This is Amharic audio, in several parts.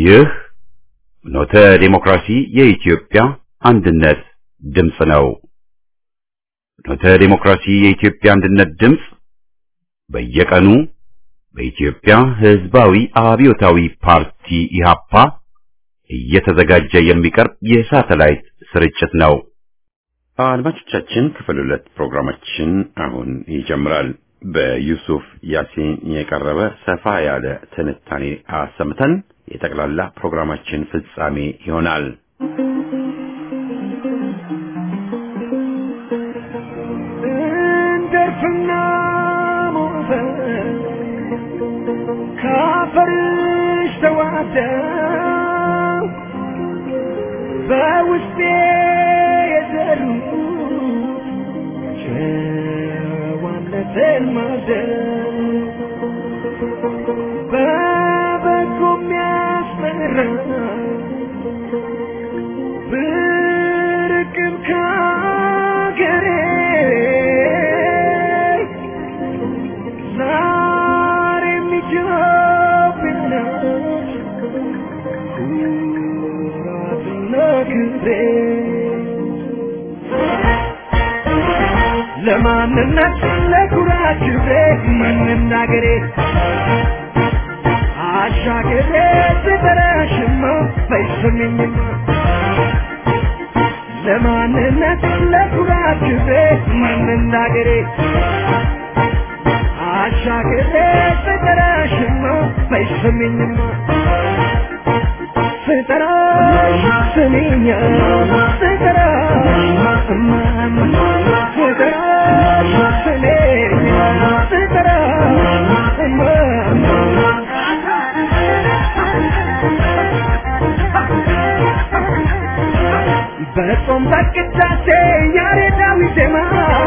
ይህ ኖተ ዲሞክራሲ የኢትዮጵያ አንድነት ድምጽ ነው። ኖተ ዲሞክራሲ የኢትዮጵያ አንድነት ድምጽ በየቀኑ በኢትዮጵያ ሕዝባዊ አብዮታዊ ፓርቲ ኢህአፓ እየተዘጋጀ የሚቀርብ የሳተላይት ስርጭት ነው። አድማጮቻችን ክፍል 2 ፕሮግራማችን አሁን ይጀምራል። በዩሱፍ ያሲን የቀረበ ሰፋ ያለ ትንታኔ አሰምተን የጠቅላላ ፕሮግራማችን ፍጻሜ ይሆናል። እንደርፍና ሞተ ካፈርሽ ተዋደ በውስጤ የዘሩት ቸዋነትን ማደር በበጎ የሚያስፈራ ብርቅም ከአገሬ ዛሬም ኢትዮጵያ ናት ኩራትና ክብሬ ለማንነት ለኩራት ክብሬ መናገሬ አሻገሬ ስጠራሽማ በይስምኝማ ለማንነት ለኩራት ክብሬ መናገሬ አሻገሬ ስጠራሽማ በይስምኝማ ስጠራሽ ስሚኛ ስጠራሽ እማማ ስጠራሽ ስሚኛ ስጠራሽ እማማ በጾም በቅዳሴ ያሬዳዊ ዜማ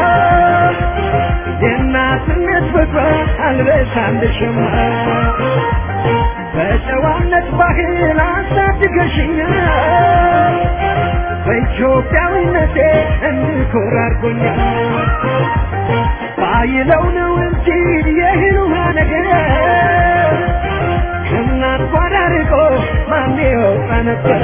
የእናትነት ፍቅር አልበሳልሽማ በጨዋነት ባህል አሳድገሽኛል በኢትዮጵያዊነቴ እንድኮራ አድርጎኛል ባይለው ነው እንጂ የህልውና ነገር ከእናት ጓዳ ርቆ ማን ይወጣ ነበር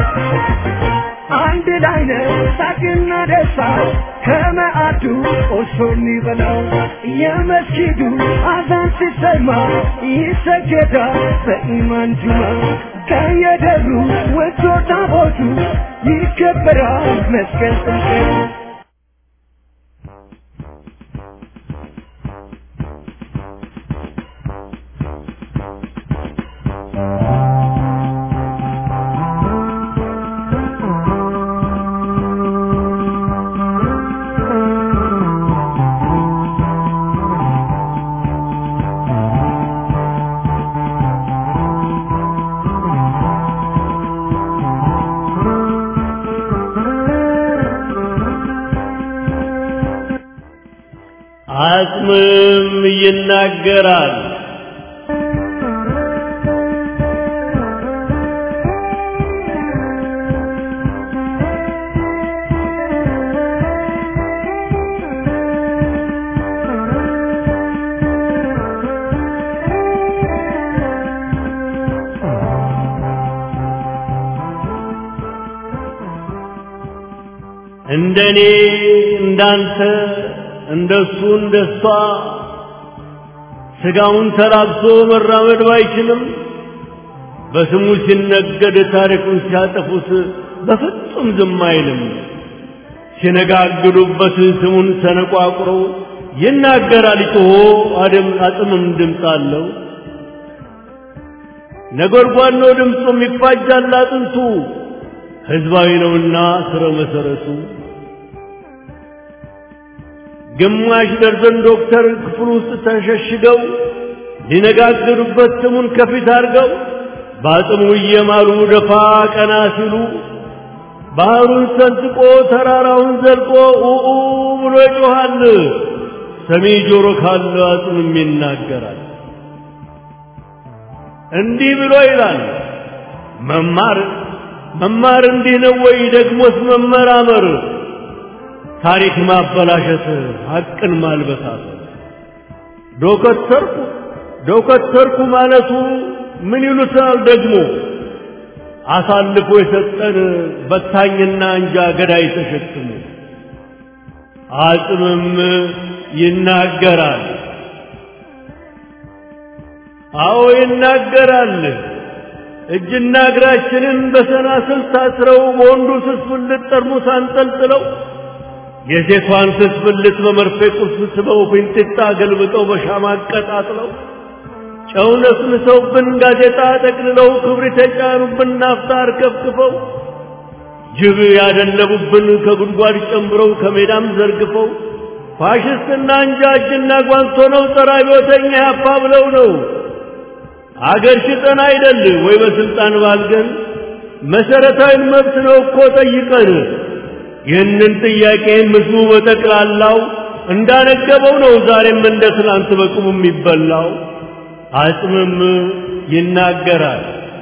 አንድ ላይ ነው ሳቅና ደስታ ከመዓዱ ቆርሶ የሚበላው የመስጊዱ አዛን ሲሰማ ይሰገዳል በኢማን ጁማ ከየደብሩ ወጥቶ ታቦቱ ይከበራል መስቀል ጥምቀቱ አጽምም ይናገራል እንደኔ እንዳንተ እንደሱ እንደሷ ስጋውን ተራብሶ መራመድ ባይችልም በስሙ ሲነገድ ታሪኩን ሲያጠፉት በፍጹም ዝም አይልም ሲነጋግሉበት ስሙን ተነቋቁረው ይናገራል ጮሆ አጽምም ድምፅ አለው ነጎድጓድ ነው ድምፁም ይፋጃል አጥንቱ ሕዝባዊ ነውና ስረ መሰረቱ ግማሽ ደርዘን ዶክተር ክፍል ውስጥ ተሸሽገው ሊነጋገሩበት ስሙን ከፊት አድርገው በአጽሙ እየማሉ ደፋ ቀና ሲሉ ባህሩን ሰንጥቆ ተራራውን ዘልቆ ኡኡ ብሎ ይጮኻል ሰሚ ጆሮ ካለው አጽምም ይናገራል እንዲህ ብሎ ይላል መማር እንዲህ ነው ወይ ደግሞስ መመራመር ታሪክ ማበላሸት ሐቅን ማልበሳት ዶክተርኩ ማለቱ ምን ይሉታል ደግሞ አሳልፎ የሰጠን በታኝና እንጃ ገዳይ ተሸክሞ አጽምም ይናገራል። አዎ ይናገራል። እጅና እግራችንን በሰናስል ታስረው በወንዱ ስስብልት ጠርሙስ አንጠልጥለው የሴቷን ስስብልት በመርፌ ቁስ ስበው ፊንጢጣ ገልብጠው በሻማ አቀጣጥለው ጨው ነስንሰውብን ጋዜጣ ጠቅልለው ክብሪት የጫኑብን ናፍጣ አርከፍክፈው ጅብ ያደለቡብን ከጉድጓድ ጨምረው ከሜዳም ዘርግፈው ፋሽስትና እንጃ እጅና ጓንት ሆነው ጸረ አብዮተኛ ያፓ ብለው ነው አገር ሽጠን አይደል ወይ በስልጣን ባልገን መሰረታዊ መብት ነው እኮ ጠይቀን ይህንን ጥያቄን ብዙ በጠቅላላው እንዳነገበው ነው ዛሬም እንደ ትናንት በቁሙ የሚበላው አጽምም ይናገራል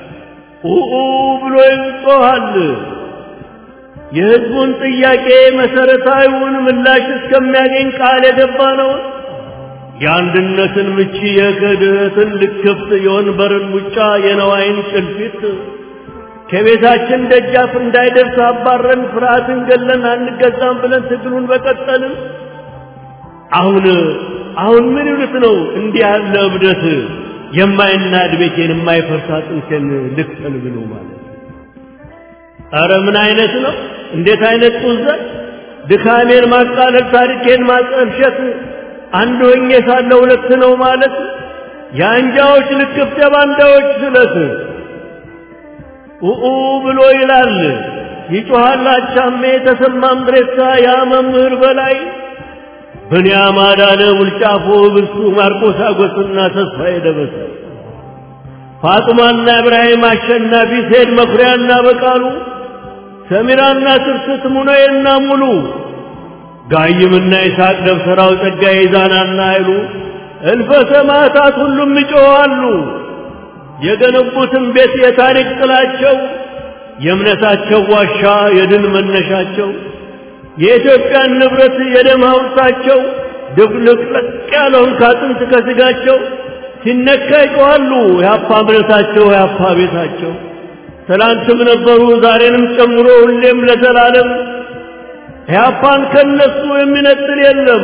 ብሎ ይጮሃል የህዝቡን ጥያቄ መሰረታዊውን ምላሽ እስከሚያገኝ ቃል የገባ ነው የአንድነትን ምቺ የክህደትን ልክፍት የወንበርን ሙጫ የነዋይን ጭልፊት ከቤታችን ደጃፍ እንዳይደርስ አባረን ፍርሃትን ገለን አንገዛም ብለን ትግሉን በቀጠልን አሁን ምን ይሉት ነው እንዲህ ያለ እብደት የማይናድ ቤቴን የማይፈርስ አጥንቴን ልክፈል ብሎ ማለት ኧረ ምን አይነት ነው እንዴት አይነት ጡዘት ድካሜን ማቃለል ታሪኬን ማጠልሸት አንድ ሆኜ ሳለ ሁለት ነው ማለት የአንጃዎች ልክፍት የባንዳዎች ስለት ብሎ ይላል ይጮሃል አቻሜ ተሰማም ድሬሳ ያ መምህር በላይ ብንያም አዳነ ውልጫፎ ብርሱ ማርቆስ አጎስና ተስፋዬ ደበሳ ፋጡማና ኢብራሂም አሸናፊ ሰይድ መኩሪያና በቃሉ ሰሚራና ትርስት ሙነዬና ሙሉ ጋይምና ይስሐቅ ደብተራው ጸጋዬ ዛናና አይሉ እልፈ ሰማዕታት ሁሉም ይጮኻሉ የገነቡትን ቤት የታሪክ ጥላቸው የእምነታቸው ዋሻ የድል መነሻቸው የኢትዮጵያን ንብረት የደም ሐውልታቸው ድብልቅልቅ ያለውን ካጥንት ከስጋቸው ሲነካ ይጮኻሉ ያፓ እምነታቸው ያፓ ቤታቸው ትላንትም ነበሩ ዛሬንም ጨምሮ ሁሌም ለዘላለም ያፓን ከነሱ የሚነጥል የለም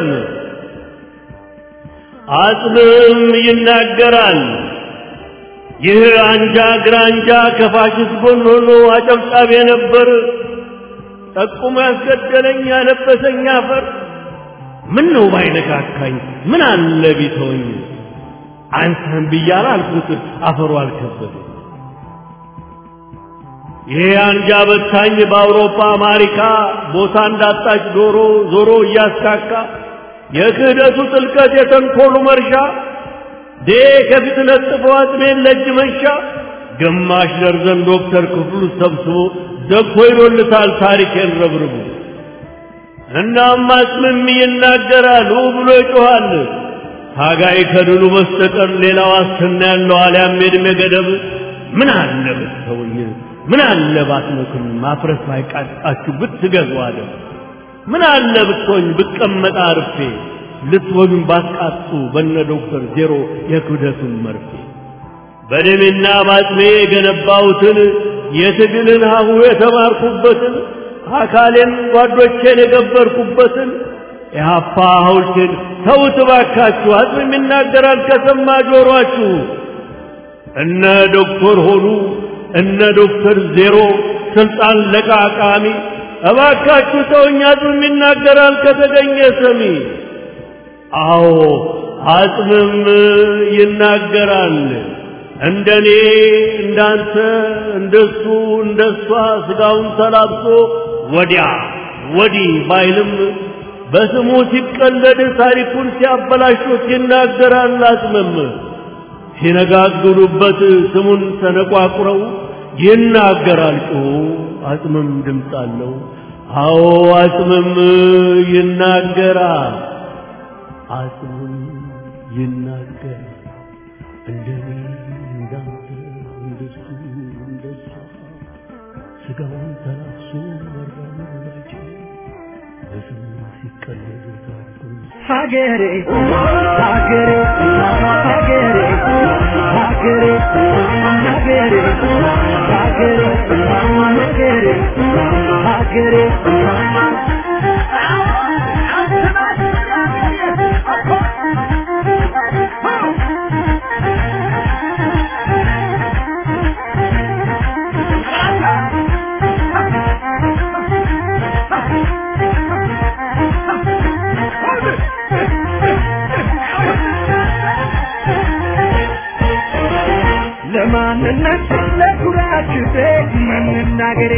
አጽምም ይናገራል ይህ አንጃ ግራንጃ ከፋሽስት ጎን ሆኖ አጨብጫቢ ነበር ጠቁሞ ያስገደለኝ ያለበሰኝ አፈር ምን ነው ባይነካካኝ ምን አለ ቢተወኝ አንተን ብያለሁ አልኩት አፈሩ አልከበደ ይሄ አንጃ በታኝ በአውሮፓ አሜሪካ ቦታ እንዳጣች ዶሮ ዞሮ እያስካካ የክህደቱ ጥልቀት የተንኮሉ መርሻ ከፊት ለጥፎ አጥሜን ለእጅ መንሻ ግማሽ ደርዘን ዶክተር ክፍሉ ሰብስቦ ዘግቶ ይዶልታል ታሪኬን ረብርቡ እናም አጽምም ይናገራል ብሎ ይጮኻል ታጋይ ከድሉ በስተቀር ሌላ ዋስትና ያለው አልያም የዕድሜ ገደብ ምን አለ ብትተውኝ ምን አለ ባትመክም ማፍረስ ባይቃጣችሁ ብትገዙ አለ ምን አለ ብትሆኝ ብቀመጥ አርፌ ልትወዱን ባትቃጡ በነ ዶክተር ዜሮ የክህደቱን መርፌ በደሜና ባጥሜ የገነባሁትን የትግልን ሀሁ የተማርኩበትን አካሌን ጓዶቼን የገበርኩበትን የሀፓ ሐውልቴን ተውት ባካችሁ አጽምም ይናገራል ከሰማ ጆሮአችሁ እነ ዶክተር ሆኑ እነ ዶክተር ዜሮ ስልጣን ለቃቃሚ እባካችሁ ተውኝ አጽምም ይናገራል ከተገኘ ሰሚ አዎ አጽምም ይናገራል እንደኔ እንዳንተ እንደሱ እንደሷ ስጋውን ተላብሶ ወዲያ ወዲህ ባይልም በስሙ ሲቀለድ ታሪኩን ሲያበላሹት ይናገራል አጽምም ሲነጋግሩበት ስሙን ተነቋቁረው ይናገራል አጽምም ድምፅ አለው አዎ አጽምም ይናገራል አጽምም ይናገራል እንደኔ እንዳንተ እንደሱ እንደሷ ስጋውን ተላብሶ ወራመላቸው በስሙ ሲቀለዱ ታሪኩን ሀገሬ ሀገሬ ሀገሬ ሀገሬ ሀገሬ ሀገሬ ሀገሬ ለማንነት ለኩራችሁ መናገሬ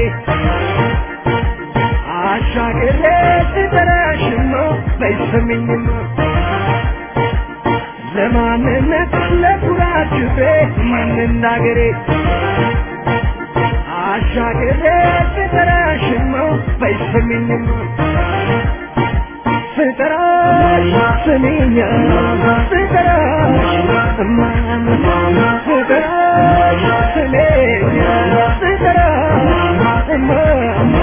አሻገሬ ሲደረሽማ በይሰሚኝማ ለማንነት ለኩራችሁ መናገሬ አሻገሬ ሲደረሽማ በይሰሚኝማ ፍቅራሽ ስሚኛ ፍቅራሽ እማማ ፍቅራሽ ስሚኛ ፍቅራሽ እማማ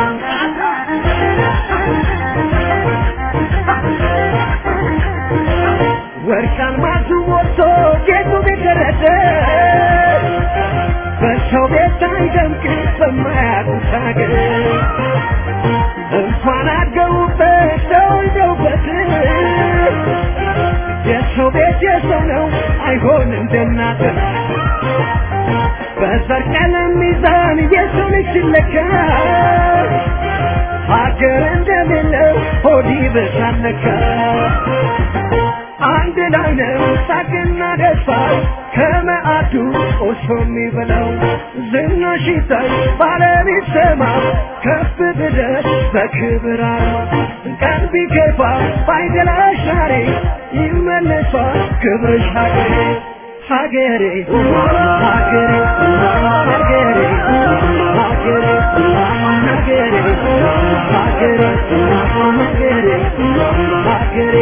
ወርቃን ማቱ ወጥቶ ጌጡ ቢደረደ በሰው ቤት አይደምቅ በማያውቁት ሀገር እንኳን አድገውበት ሰው ይደውበት የሰው ቤት የሰው ነው አይሆን እንደናት በዘር ቀለም ሚዛን የሰው ልጅ ሲለካ ሀገር እንደሌለው ሆድ ይብሳለካ አንድ ላይ ነው ሳቅና ደስታ ከመዓዱ ቆሶ የሚበላው ዝናሽ ይታይ ባለቤት ሰማ ከፍ ብለሽ በክብር ቀን ቢገባ ባይደላሽ ዛሬ ይመለሳል ክብርሽ ሀገሬ ሀገሬ ሀገሬ ሀገሬ ሀገሬ ሀገሬ ሀገሬ ሀገሬ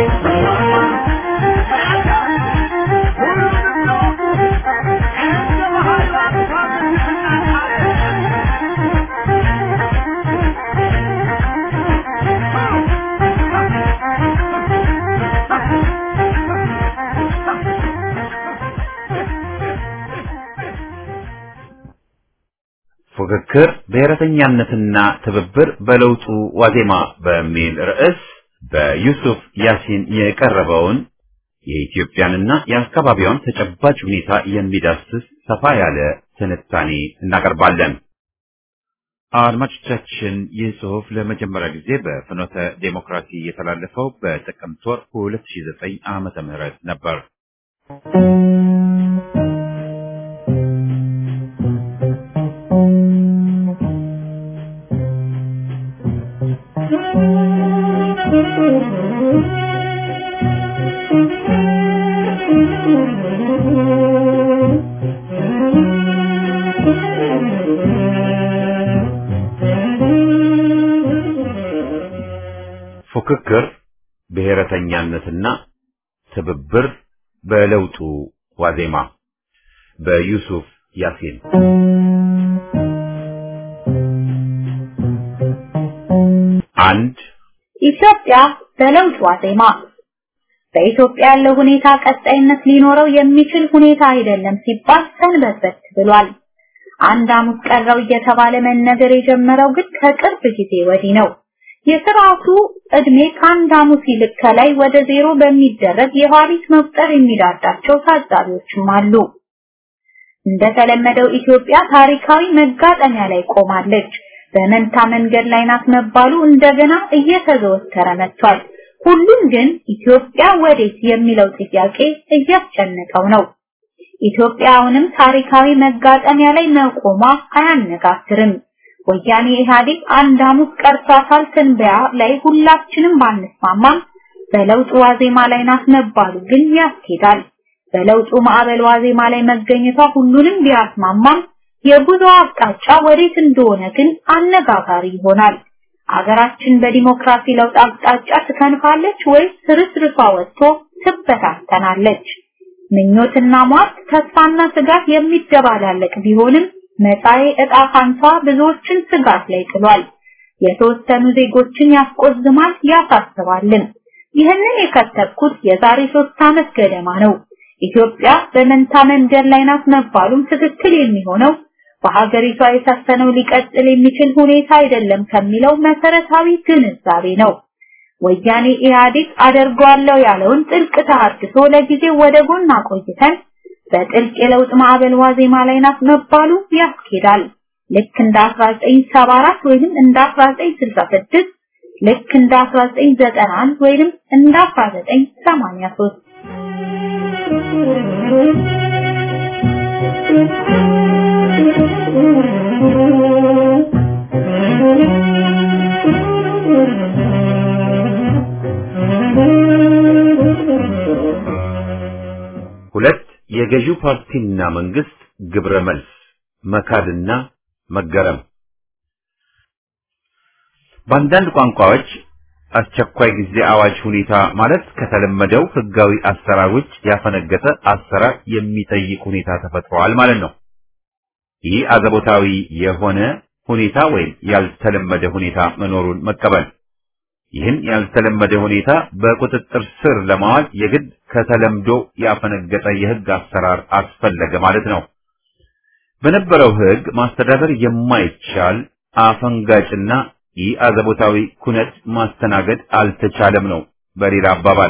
ፉክክር ብሔረተኛነትና ትብብር በለውጡ ዋዜማ በሚል ርዕስ በዩሱፍ ያሲን የቀረበውን የኢትዮጵያንና የአካባቢውን ተጨባጭ ሁኔታ የሚዳስስ ሰፋ ያለ ትንታኔ እናቀርባለን። አድማጮቻችን፣ ይህ ጽሑፍ ለመጀመሪያ ጊዜ በፍኖተ ዴሞክራሲ የተላለፈው በጥቅምት ወር 2009 ዓመተ ምህረት ነበር። ፉክክር ብሔረተኛነትና ትብብር በለውጡ ዋዜማ በዩሱፍ ያሲን። አንድ ኢትዮጵያ በለውጥ ዋዜማ። በኢትዮጵያ ያለው ሁኔታ ቀጣይነት ሊኖረው የሚችል ሁኔታ አይደለም ሲባል ሰንበትበት ብሏል። አንድ አመት ቀረው እየተባለ መነገር የጀመረው ግን ከቅርብ ጊዜ ወዲህ ነው። የሥርዓቱ እድሜ ከአንድ አመት ይልቅ ከላይ ወደ ዜሮ በሚደረግ የኋሊት መቁጠር የሚዳዳቸው ታዛቢዎችም አሉ። እንደተለመደው ኢትዮጵያ ታሪካዊ መጋጠሚያ ላይ ቆማለች። በመንታ መንገድ ላይ ናት መባሉ እንደገና እየተዘወተረ መጥቷል። ሁሉም ግን ኢትዮጵያ ወዴት የሚለው ጥያቄ እያስጨነቀው ነው። ኢትዮጵያውንም ታሪካዊ መጋጠሚያ ላይ መቆሟ አያነጋግርም። ወያኔ ኢህአዴግ አንድ አመት ቀርቷታል ትንበያ ላይ ሁላችንም ባንስማማም በለውጡ ዋዜማ ላይ ናት መባሉ ግን ያስኬዳል። በለውጡ ማዕበል ዋዜማ ላይ መገኘቷ ሁሉንም ቢያስማማም የጉዞ አቅጣጫ ወዴት እንደሆነ ግን አነጋጋሪ ይሆናል። አገራችን በዲሞክራሲ ለውጥ አቅጣጫ ትከንፋለች ወይስ ስርስርሷ ወጥቶ ትበታተናለች? ምኞትና ሟርት፣ ተስፋና ስጋት የሚደባላለቅ ቢሆንም መጻኤ ዕጣ ፋንታ ብዙዎችን ስጋት ላይ ጥሏል። የተወሰኑ ዜጎችን ያስቆዝማል፣ ያሳስባልን። ይህንን የከተብኩት የዛሬ 3 ዓመት ገደማ ነው። ኢትዮጵያ በመንታ መንገድ ላይ ናት መባሉም ትክክል የሚሆነው በሀገሪቷ የሰፈነው ሊቀጥል የሚችል ሁኔታ አይደለም ከሚለው መሰረታዊ ግንዛቤ ነው። ወያኔ ኢህአዴግ አደርገዋለሁ ያለውን ጥልቅ ተሐድሶ ለጊዜው ወደ ጎን አቆይተን በጥልቅ የለውጥ ማዕበል ዋዜማ ላይ ናት መባሉ ያስኬዳል። ልክ እንደ 1974 ወይንም እንደ 1966 ልክ እንደ 1991 ወይንም እንደ 1983 ሁለት የገዢው ፓርቲና መንግስት ግብረ መልስ መካድና መገረም። በአንዳንድ ቋንቋዎች አስቸኳይ ጊዜ አዋጅ ሁኔታ ማለት ከተለመደው ህጋዊ አሰራር ውጭ ያፈነገጠ አሰራር የሚጠይቅ ሁኔታ ተፈጥሯል ማለት ነው። ይህ አዘቦታዊ የሆነ ሁኔታ ወይም ያልተለመደ ሁኔታ መኖሩን መቀበል። ይህን ያልተለመደ ሁኔታ በቁጥጥር ስር ለማዋል የግድ ከተለምዶ ያፈነገጠ የህግ አሰራር አስፈለገ ማለት ነው። በነበረው ህግ ማስተዳደር የማይቻል አፈንጋጭና ይህ አዘቦታዊ ኩነት ማስተናገድ አልተቻለም ነው። በሌላ አባባል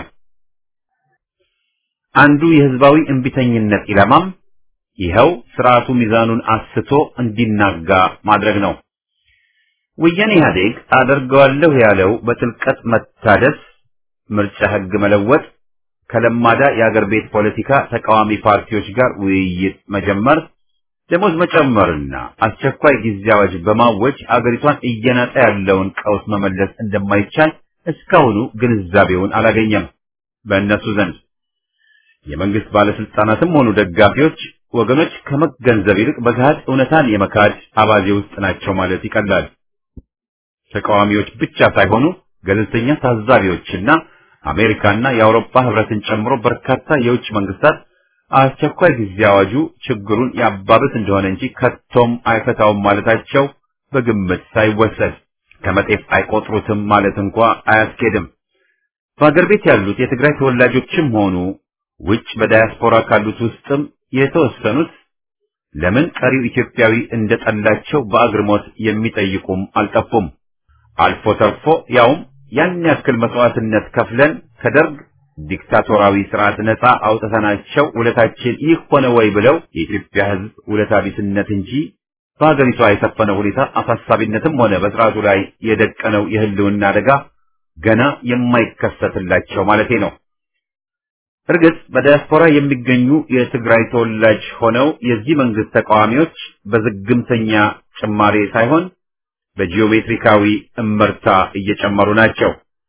አንዱ የህዝባዊ እንቢተኝነት ኢላማም ይኸው ስርዓቱ ሚዛኑን አስቶ እንዲናጋ ማድረግ ነው። ወያኔ ኢህአዴግ አደርገዋለሁ ያለው በጥልቀት መታደስ፣ ምርጫ ህግ መለወጥ፣ ከለማዳ የአገር ቤት ፖለቲካ ተቃዋሚ ፓርቲዎች ጋር ውይይት መጀመር፣ ደሞዝ መጨመርና አስቸኳይ ጊዜ አዋጅ በማወጅ አገሪቷን እየናጠ ያለውን ቀውስ መመለስ እንደማይቻል እስካሁኑ ግንዛቤውን አላገኘም በእነሱ ዘንድ። የመንግስት ባለስልጣናትም ሆኑ ደጋፊዎች ወገኖች ከመገንዘብ ይልቅ በገሃድ እውነታን የመካድ አባዜ ውስጥ ናቸው ማለት ይቀላል። ተቃዋሚዎች ብቻ ሳይሆኑ ገለልተኛ ታዛቢዎችና አሜሪካና የአውሮፓ ህብረትን ጨምሮ በርካታ የውጭ መንግስታት አስቸኳይ ጊዜ አዋጁ ችግሩን ያባብስ እንደሆነ እንጂ ከቶም አይፈታውም ማለታቸው በግምት ሳይወሰድ ከመጤፍ አይቆጥሩትም ማለት እንኳ አያስኬድም። በአገር ቤት ያሉት የትግራይ ተወላጆችም ሆኑ ውጭ በዳያስፖራ ካሉት ውስጥም የተወሰኑት ለምን ቀሪው ኢትዮጵያዊ እንደጠላቸው በአግርሞት የሚጠይቁም አልጠፉም። አልፎ ተርፎ ያውም ያን ያክል መስዋዕትነት ከፍለን ከደርግ ዲክታቶራዊ ስርዓት ነፃ አውጥተናቸው ውለታችን ይህ ሆነ ወይ ብለው የኢትዮጵያ ህዝብ ውለታ ቢስነት እንጂ በሀገሪቷ የሰፈነው ሁኔታ አሳሳቢነትም ሆነ በስርዓቱ ላይ የደቀነው የህልውና አደጋ ገና የማይከሰትላቸው ማለቴ ነው። እርግጥ በዲያስፖራ የሚገኙ የትግራይ ተወላጅ ሆነው የዚህ መንግስት ተቃዋሚዎች በዝግምተኛ ጭማሬ ሳይሆን በጂኦሜትሪካዊ እመርታ እየጨመሩ ናቸው።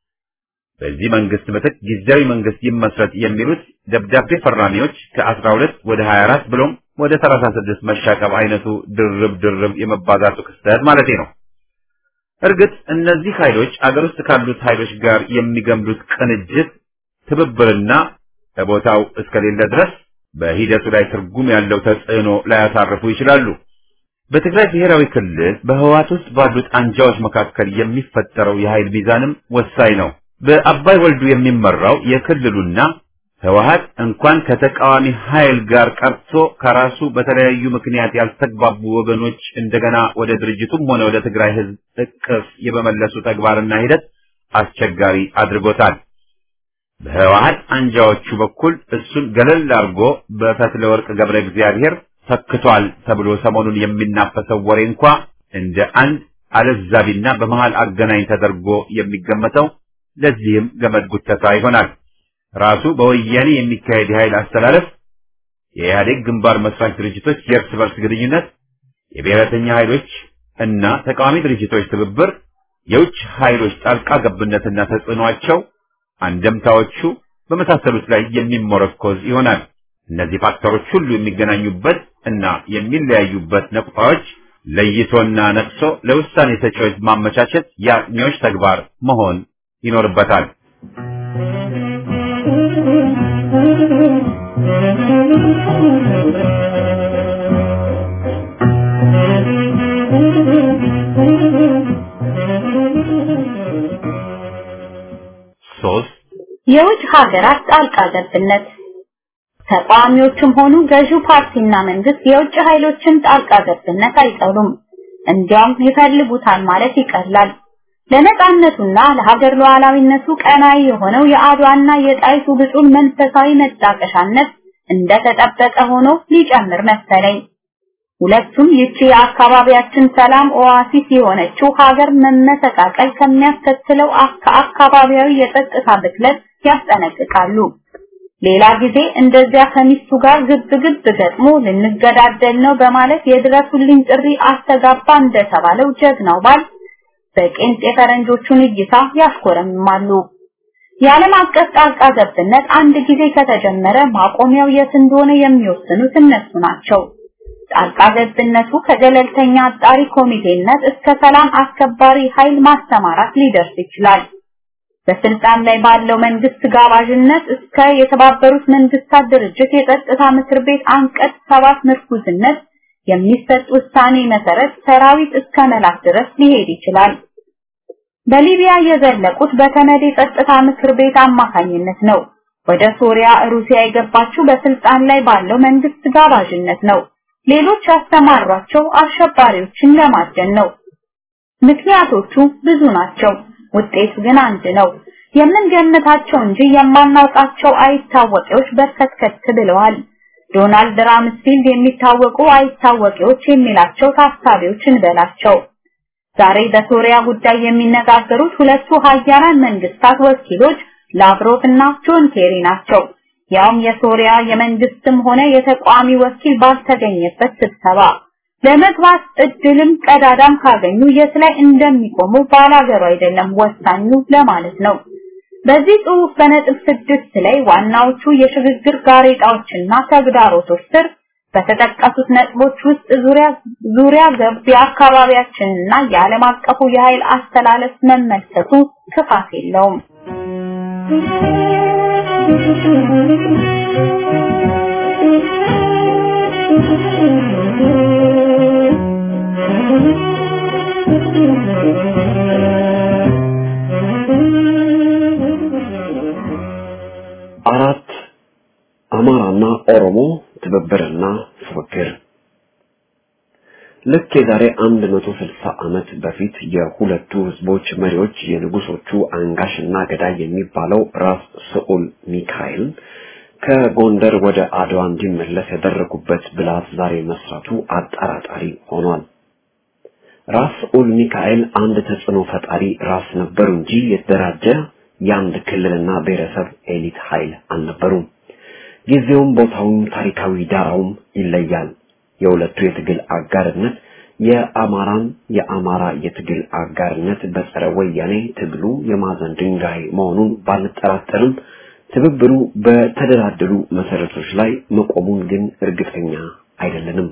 በዚህ መንግስት ምትክ ጊዜያዊ መንግስት ይመስረት የሚሉት ደብዳቤ ፈራሚዎች ከ12 ወደ 24 ብሎም ወደ 36 መሻቀብ አይነቱ ድርብ የመባዛቱ ክስተት ማለቴ ነው። እርግጥ እነዚህ ኃይሎች አገር ውስጥ ካሉት ኃይሎች ጋር የሚገምዱት ቅንጅት ትብብርና በቦታው እስከሌለ ድረስ በሂደቱ ላይ ትርጉም ያለው ተጽዕኖ ላያሳርፉ ይችላሉ። በትግራይ ብሔራዊ ክልል በህወሓት ውስጥ ባሉት አንጃዎች መካከል የሚፈጠረው የኃይል ሚዛንም ወሳኝ ነው። በአባይ ወልዱ የሚመራው የክልሉና ህወሓት እንኳን ከተቃዋሚ ኃይል ጋር ቀርቶ ከራሱ በተለያዩ ምክንያት ያልተግባቡ ወገኖች እንደገና ወደ ድርጅቱም ሆነ ወደ ትግራይ ህዝብ እቅፍ የመመለሱ ተግባርና ሂደት አስቸጋሪ አድርጎታል። በህወሓት አንጃዎቹ በኩል እሱን ገለል አድርጎ በፈትለ ወርቅ ገብረ እግዚአብሔር ተክቷል ተብሎ ሰሞኑን የሚናፈሰው ወሬ እንኳ እንደ አንድ አለዛቢና በመሃል አገናኝ ተደርጎ የሚገመተው ለዚህም ገመድ ጉተታ ይሆናል። ራሱ በወያኔ የሚካሄድ የኃይል አስተላለፍ፣ የኢህአዴግ ግንባር መስራች ድርጅቶች የእርስ በርስ ግንኙነት፣ የብሔረተኛ ኃይሎች እና ተቃዋሚ ድርጅቶች ትብብር፣ የውጭ ኃይሎች ጣልቃ ገብነትና ተጽዕኗቸው፣ አንደምታዎቹ በመሳሰሉት ላይ የሚመረኮዝ ይሆናል። እነዚህ ፋክተሮች ሁሉ የሚገናኙበት እና የሚለያዩበት ነጥቦች ለይቶና ነቅሶ ለውሳኔ ሰጪዎች ማመቻቸት የአጥኚዎች ተግባር መሆን ይኖርበታል። የውጭ ሀገራት ጣልቃ ገብነት ተቋሚዎችም ሆኑ ገዢው ፓርቲና መንግስት የውጭ ኃይሎችን ጣልቃ ገብነት አይጠሉም። እንዲያውም ይፈልጉታል ማለት ይቀላል። ለነጻነቱና ለሀገር ሉዓላዊነቱ ቀናኢ የሆነው የአድዋና የጣይቱ ብጡል መንፈሳዊ መጣቀሻነት እንደተጠበቀ ሆኖ ሊጨምር መሰለኝ። ሁለቱም ይቺ የአካባቢያችን ሰላም ኦአሲስ የሆነችው ሀገር መመሰቃቀል ከሚያስከትለው አካባቢያዊ የጸጥታ ብክለት ያስጠነቅቃሉ። ሌላ ጊዜ እንደዚያ ከሚስቱ ጋር ግብ ገጥሞ ልንገዳደል ነው በማለት የድረሱልኝ ጥሪ አስተጋባ እንደተባለው ጀግናው ባል በቄንጥ የፈረንጆቹን እይታ ያስኮረምማሉ። የዓለም አቀፍ ጣልቃ ገብነት አንድ ጊዜ ከተጀመረ ማቆሚያው የት እንደሆነ የሚወስኑት እነሱ ናቸው። ጣልቃ ገብነቱ ከገለልተኛ አጣሪ ኮሚቴነት እስከ ሰላም አስከባሪ ኃይል ማስተማራት ሊደርስ ይችላል። በስልጣን ላይ ባለው መንግስት ጋባዥነት እስከ የተባበሩት መንግስታት ድርጅት የጸጥታ ምክር ቤት አንቀጽ 7 ምርኩዝነት የሚሰጥ ውሳኔ መሰረት ሰራዊት እስከ መላክ ድረስ ሊሄድ ይችላል። በሊቢያ የዘለቁት በተመድ የጸጥታ ምክር ቤት አማካኝነት ነው። ወደ ሶሪያ ሩሲያ የገባችው በስልጣን ላይ ባለው መንግስት ጋባዥነት ነው። ሌሎች ያስተማሯቸው አሸባሪዎችን ለማደን ነው። ምክንያቶቹ ብዙ ናቸው። ውጤቱ ግን አንድ ነው። የምንገምታቸው እንጂ የማናውቃቸው አይታወቂዎች በርከት ብለዋል። ዶናልድ ራምስፊልድ የሚታወቁ አይታወቂዎች የሚላቸው ታሳቢዎችን በላቸው። ዛሬ በሶሪያ ጉዳይ የሚነጋገሩት ሁለቱ ሀያላን መንግስታት ወኪሎች ላቭሮቭ እና ጆን ኬሪ ናቸው። ያውም የሶሪያ የመንግስትም ሆነ የተቋሚ ወኪል ባልተገኘበት ስብሰባ ለመግባት እድልም ቀዳዳም ካገኙ የት ላይ እንደሚቆሙ ባላገሩ አይደለም ወሳኙ ለማለት ነው። በዚህ ጽሑፍ በነጥብ 6 ላይ ዋናዎቹ የሽግግር ጋሬጣዎችና ተግዳሮቶች ስር በተጠቀሱት ነጥቦች ውስጥ ዙሪያ ገብ የአካባቢያችንና የዓለም አቀፉ የኃይል አስተላለፍ መመልከቱ ክፋት የለውም። አራት አማራና ኦሮሞ ትብብርና ፉክክር። ልክ የዛሬ 160 ዓመት በፊት የሁለቱ ህዝቦች መሪዎች የንጉሶቹ አንጋሽና ገዳይ የሚባለው ራስ ስዑል ሚካኤል ከጎንደር ወደ አድዋ እንዲመለስ ያደረጉበት ብላት ዛሬ መስራቱ አጠራጣሪ ሆኗል። ራስ ስዑል ሚካኤል አንድ ተጽዕኖ ፈጣሪ ራስ ነበሩ እንጂ የተደራጀ የአንድ ክልልና ብሔረሰብ ኤሊት ኃይል አልነበሩም። ጊዜውም ቦታውም ታሪካዊ ዳራውም ይለያል። የሁለቱ የትግል አጋርነት የአማራ የትግል አጋርነት በጸረ ወያኔ ትግሉ የማዕዘን ድንጋይ መሆኑን ባልጠራጠርም ትብብሩ በተደላደሉ መሰረቶች ላይ መቆሙን ግን እርግጠኛ አይደለንም።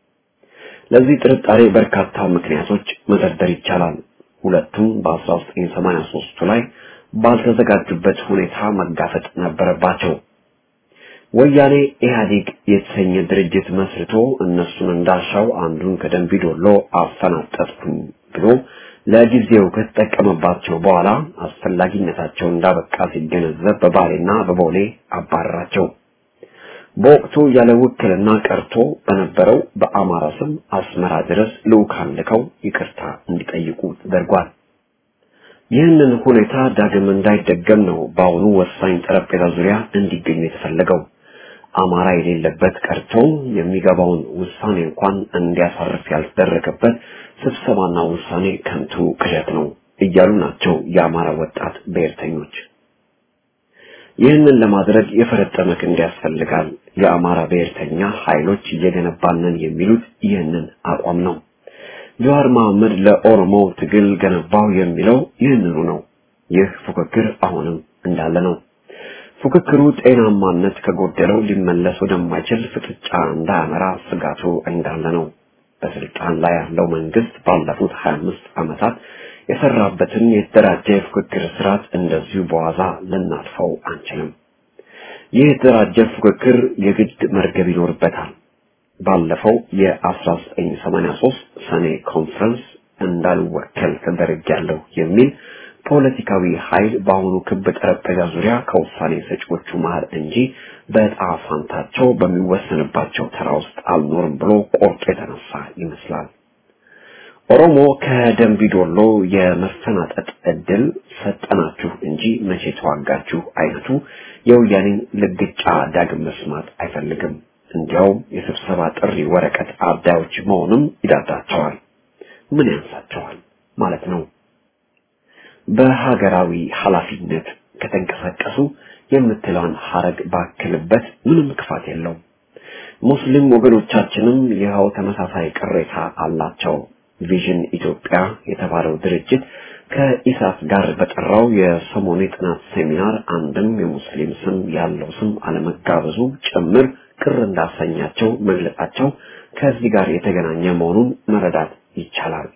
ለዚህ ጥርጣሬ በርካታ ምክንያቶች መደርደር ይቻላል። ሁለቱም በ1983 ላይ ባልተዘጋጁበት ሁኔታ መጋፈጥ ነበረባቸው። ወያኔ ኢህአዴግ የተሰኘ ድርጅት መስርቶ እነሱን እንዳሻው አንዱን ከደንቢዶሎ አፈናጠጥኩኝ ብሎ ለጊዜው ከተጠቀመባቸው በኋላ አስፈላጊነታቸው እንዳበቃ ሲገነዘብ በባሌና በቦሌ አባረራቸው። በወቅቱ ያለ ውክልና ቀርቶ በነበረው በአማራ ስም አስመራ ድረስ ልኡካን ልከው ይቅርታ እንዲጠይቁ ተደርጓል። ይህንን ሁኔታ ዳግም እንዳይደገም ነው በአሁኑ ወሳኝ ጠረጴዛ ዙሪያ እንዲገኙ የተፈለገው። አማራ የሌለበት ቀርቶ የሚገባውን ውሳኔ እንኳን እንዲያሳርፍ ያልተደረገበት ስብሰባና ውሳኔ ከንቱ ቅዠት ነው እያሉ ናቸው የአማራ ወጣት ብሔርተኞች። ይህንን ለማድረግ የፈረጠመ ክንድ ያስፈልጋል። የአማራ ብሔርተኛ ኃይሎች እየገነባንን የሚሉት ይህንን አቋም ነው። ጀዋር መሐመድ ለኦሮሞ ትግል ገነባው የሚለው ይህንኑ ነው። ይህ ፉክክር አሁንም እንዳለ ነው። ፉክክሩ ጤናማነት ከጎደለው ሊመለስ ወደማይችል ፍጥጫ እንዳያመራ ስጋቱ እንዳለ ነው። በስልጣን ላይ ያለው መንግስት ባለፉት 25 ዓመታት የሰራበትን የተደራጀ የፉክክር ስርዓት እንደዚሁ በዋዛ ልናልፈው አንችልም። ይህ የተደራጀ ፉክክር የግድ መርገብ ይኖርበታል። ባለፈው የ1983 ሰኔ ኮንፈረንስ እንዳልወከል ተደርጌያለሁ የሚል ፖለቲካዊ ኃይል በአሁኑ ክብ ጠረጴዛ ዙሪያ ከውሳኔ ሰጪዎቹ መሃል እንጂ በጣፋንታቸው በሚወሰንባቸው ተራ ውስጥ አልኖርም ብሎ ቆርጦ የተነሳ ይመስላል። ኦሮሞ ከደምቢዶሎ የመፈናጠጥ እድል ሰጠናችሁ እንጂ መቼ ተዋጋችሁ አይነቱ የወያኔን ልግጫ ዳግም መስማት አይፈልግም። እንዲያውም የስብሰባ ጥሪ ወረቀት አዳዮች መሆኑም ይዳዳቸዋል። ምን ያንሳቸዋል ማለት ነው። በሀገራዊ ኃላፊነት ከተንቀሳቀሱ የምትለውን ሐረግ ባክልበት ምንም ክፋት የለውም። ሙስሊም ወገኖቻችንም ይኸው ተመሳሳይ ቅሬታ አላቸው። ቪዥን ኢትዮጵያ የተባለው ድርጅት ከኢሳት ጋር በጠራው የሰሞኑ ጥናት ሴሚናር አንድም የሙስሊም ስም ያለው ስም አለመጋበዙ ጭምር ቅር እንዳሰኛቸው መግለጻቸው ከዚህ ጋር የተገናኘ መሆኑን መረዳት ይቻላል።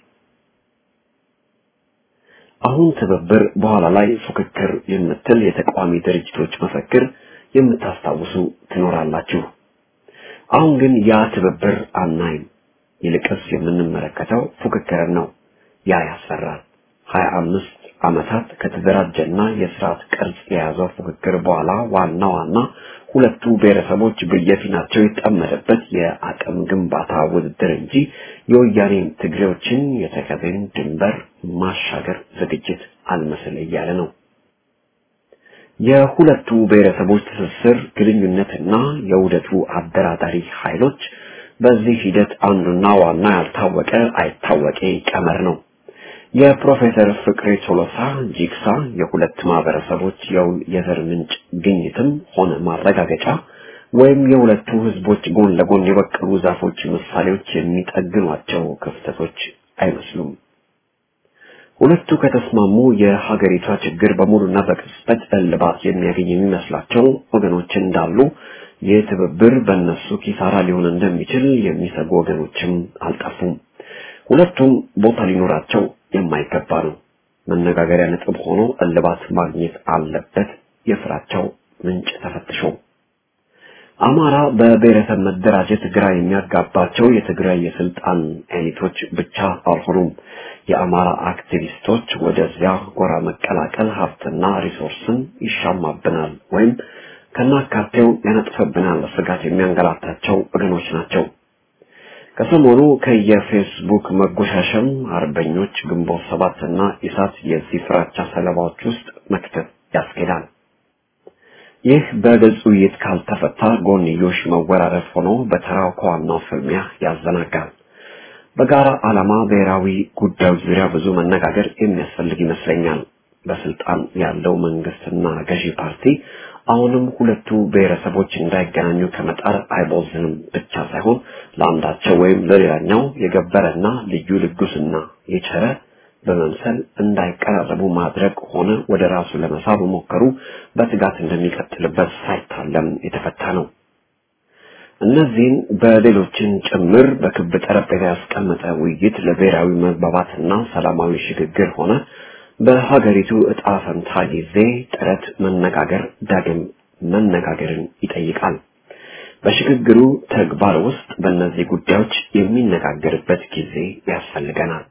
አሁን ትብብር በኋላ ላይ ፉክክር የምትል የተቃዋሚ ድርጅቶች መፈክር የምታስታውሱ ትኖራላችሁ። አሁን ግን ያ ትብብር አናይም። ይልቅስ የምንመለከተው ፉክክር ነው። ያ ያሰራል። 25 ዓመታት ከተደራጀና የሥርዓት ቅርጽ የያዘው ፉክክር በኋላ ዋና ሁለቱ ብሔረሰቦች በየፊናቸው የተጠመደበት የአቅም ግንባታ ውድድር እንጂ የወያኔ ትግሬዎችን የተከበን ድንበር ማሻገር ዝግጅት አልመስል እያለ ነው። የሁለቱ ብሔረሰቦች ትስስር ግንኙነትና የውደቱ አደራዳሪ ኃይሎች በዚህ ሂደት አንዱና ዋና ያልታወቀ አይታወቀ ቀመር ነው። የፕሮፌሰር ፍቅሬ ቶሎሳ ጂክሳ የሁለት ማህበረሰቦች የዘር ምንጭ ግኝትም ሆነ ማረጋገጫ ወይም የሁለቱ ህዝቦች ጎን ለጎን የበቀሉ ዛፎች ምሳሌዎች የሚጠግኗቸው ክፍተቶች አይመስሉም። ሁለቱ ከተስማሙ የሀገሪቷ ችግር በሙሉና በቅጽበት እልባት የሚያገኝ የሚመስላቸው ወገኖች እንዳሉ የትብብር በእነሱ ኪሳራ ሊሆን እንደሚችል የሚሰጉ ወገኖችም አልጠፉም። ሁለቱም ቦታ ሊኖራቸው የማይገባ ነው። መነጋገሪያ ነጥብ ሆኖ እልባት ማግኘት አለበት። የፍራቸው ምንጭ ተፈትሾ አማራ በብሔረሰብ መደራጀት ግራ የሚያጋባቸው የትግራይ የስልጣን ኤሊቶች ብቻ አልሆኑም። የአማራ አክቲቪስቶች ወደዚያ ጎራ መቀላቀል ሀብትና ሪሶርስን ይሻማብናል ወይም ከናካቴው ያነጥፈብናል ስጋት የሚያንገላታቸው ወገኖች ናቸው። ከሰሞኑ ከየፌስቡክ መጎሻሸም አርበኞች ግንቦት 7 እና ኢሳት የዚህ ፍራቻ ሰለባዎች ውስጥ መክተት ያስኬዳል። ይህ በግልጽ ውይይት ካልተፈታ ጎንዮሽ መወራረፍ ሆኖ በተራው ከዋናው ፍልሚያ ያዘናጋል። በጋራ ዓላማ ብሔራዊ ጉዳዮች ዙሪያ ብዙ መነጋገር የሚያስፈልግ ይመስለኛል። በስልጣን ያለው መንግስትና ገዢ ፓርቲ አሁንም ሁለቱ ብሔረሰቦች እንዳይገናኙ ከመጣር አይቦዝንም ብቻ ሳይሆን ለአንዳቸው ወይም ለሌላኛው የገበረና ልዩ ልግስና የቸረ በመምሰል እንዳይቀራረቡ ማድረግ ሆነ ወደ ራሱ ለመሳብ ሞከሩ በትጋት እንደሚቀጥልበት ሳይታለም የተፈታ ነው። እነዚህን በሌሎችን ጭምር በክብ ጠረጴዛ ያስቀመጠ ውይይት ለብሔራዊ መግባባትና ሰላማዊ ሽግግር ሆነ በሀገሪቱ ዕጣ ፈንታ ጊዜ ጥረት መነጋገር ዳግም መነጋገርን ይጠይቃል። በሽግግሩ ተግባር ውስጥ በእነዚህ ጉዳዮች የሚነጋገርበት ጊዜ ያስፈልገናል።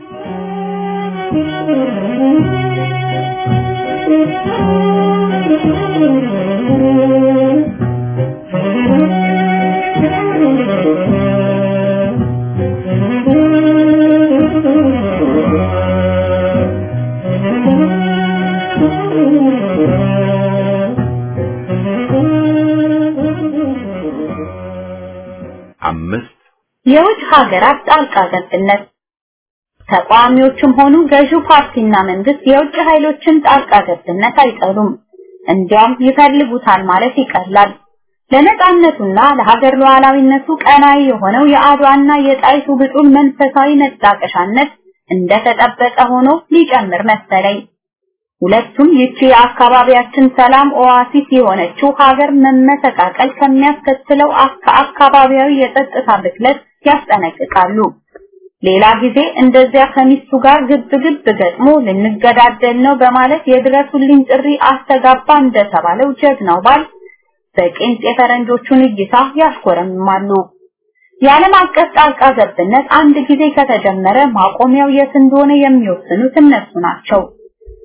የውጭ ሀገራት ጣልቃ ገብነት ተቋሚዎችም ሆኑ ገዢው ፓርቲና መንግስት የውጭ ኃይሎችን ጣልቃ ገብነት አይጠሉም። እንዲያውም ይፈልጉታል ማለት ይቀላል። ለነጻነቱና ለሀገር ሉዓላዊነቱ ቀናኢ የሆነው የአድዋና የጣይቱ ብጡል መንፈሳዊ መጣቀሻነት እንደተጠበቀ ሆኖ ሊጨምር መሰለኝ። ሁለቱም ይቺ የአካባቢያችን ሰላም ኦአሲስ የሆነችው ሀገር መመሰቃቀል ከሚያስከትለው አካባቢያዊ የጸጥታ ብክለት ያስጠነቅቃሉ። ሌላ ጊዜ እንደዚያ ከሚስቱ ጋር ግብ ገጥሞ ልንገዳደል ነው በማለት የድረሱልኝ ጥሪ አስተጋባ እንደተባለው ጀግናው ባል በቄንጥ የፈረንጆቹን እይታ ያሽኮረምማሉ። የዓለም አቀፍ ጣልቃ ገብነት አንድ ጊዜ ከተጀመረ ማቆሚያው የት እንደሆነ የሚወስኑት እነሱ ናቸው።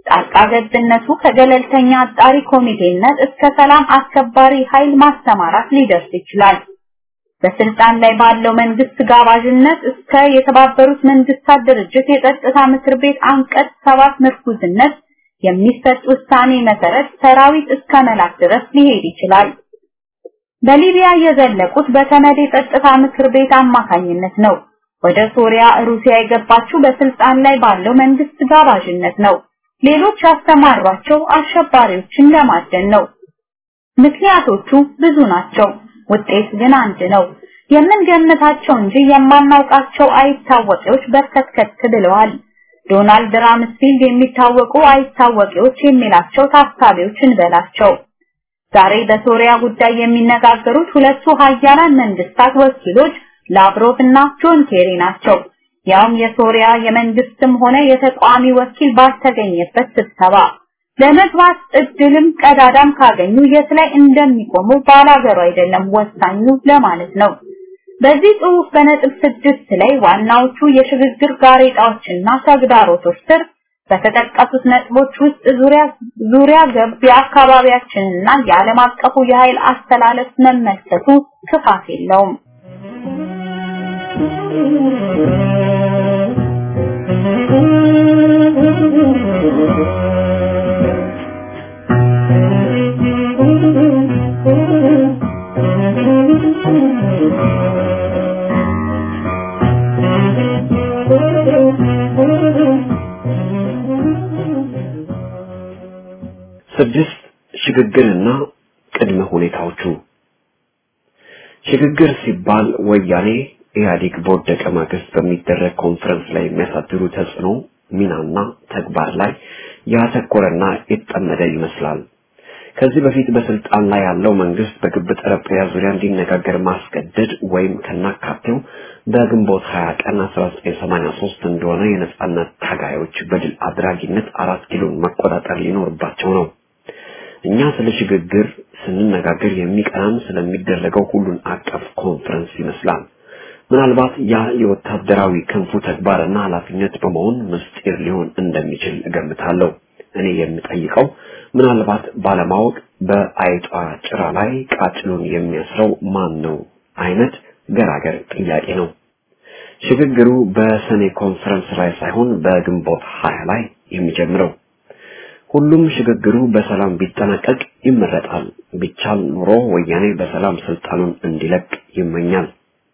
ጣልቃ ገብነቱ ከገለልተኛ አጣሪ ኮሚቴነት እስከ ሰላም አስከባሪ ኃይል ማስተማራት ሊደርስ ይችላል። በስልጣን ላይ ባለው መንግስት ጋባዥነት እስከ የተባበሩት መንግስታት ድርጅት የጸጥታ ምክር ቤት አንቀጽ 7 ምርኩዝነት የሚሰጥ ውሳኔ መሰረት ሰራዊት እስከ መላክ ድረስ ሊሄድ ይችላል። በሊቢያ የዘለቁት በተመድ የጸጥታ ምክር ቤት አማካኝነት ነው። ወደ ሶሪያ ሩሲያ የገባችው በስልጣን ላይ ባለው መንግስት ጋባዥነት ነው። ሌሎች ያስተማሯቸው አሸባሪዎችን ለማደን ነው። ምክንያቶቹ ብዙ ናቸው። ውጤት ግን አንድ ነው። የምንገምታቸው እንጂ የማናውቃቸው አይታወቂዎች በርከት ብለዋል። ዶናልድ ራምስፊልድ የሚታወቁ አይታወቂዎች የሚላቸው ታሳቢዎች እንበላቸው። ዛሬ በሶሪያ ጉዳይ የሚነጋገሩት ሁለቱ ሀያላን መንግስታት ወኪሎች ላቭሮቭ እና ጆን ኬሪ ናቸው። ያውም የሶሪያ የመንግስትም ሆነ የተቋሚ ወኪል ባልተገኘበት ስብሰባ ለመግባት እድልም ቀዳዳም ካገኙ የት ላይ እንደሚቆሙ ባላገሩ አይደለም ወሳኙ ለማለት ነው። በዚህ ጽሑፍ በነጥብ 6 ላይ ዋናዎቹ የሽግግር ጋሬጣዎችና ተግዳሮቶች ስር በተጠቀሱት ነጥቦች ውስጥ ዙሪያ ገብ የአካባቢያችንና የዓለም አቀፉ የኃይል አስተላለፍ መመልከቱ ክፋት የለውም። ስድስት ሽግግርና ቅድመ ሁኔታዎቹ። ሽግግር ሲባል ወያኔ ኢህአዴግ በወደቀ ማግስት በሚደረግ ኮንፈረንስ ላይ የሚያሳድሩ ተጽዕኖ ሚናና ተግባር ላይ ያተኮረና የተጠመደ ይመስላል። ከዚህ በፊት በስልጣን ላይ ያለው መንግስት በግብ ጠረጴዛ ዙሪያ እንዲነጋገር ማስገደድ ወይም ከናካቴው በግንቦት 20 ቀን 1983 እንደሆነ የነጻነት ታጋዮች በድል አድራጊነት 4 ኪሎን መቆጣጠር ሊኖርባቸው ነው። እኛ ስለ ሽግግር ስንነጋገር የሚቀናን ስለሚደረገው ሁሉን አቀፍ ኮንፈረንስ ይመስላል። ምናልባት ያ የወታደራዊ ክንፉ ተግባርና ኃላፊነት በመሆን ምስጢር ሊሆን እንደሚችል እገምታለሁ። እኔ የምጠይቀው ምናልባት ባለማወቅ በአይጧ ጭራ ላይ ቃጭሉን የሚያስረው ማን ነው አይነት ገራገር ጥያቄ ነው። ሽግግሩ በሰኔ ኮንፈረንስ ላይ ሳይሆን በግንቦት 20 ላይ የሚጀምረው። ሁሉም ሽግግሩ በሰላም ቢጠናቀቅ ይመረጣል። ቢቻል ኑሮ ወያኔ በሰላም ስልጣኑን እንዲለቅ ይመኛል።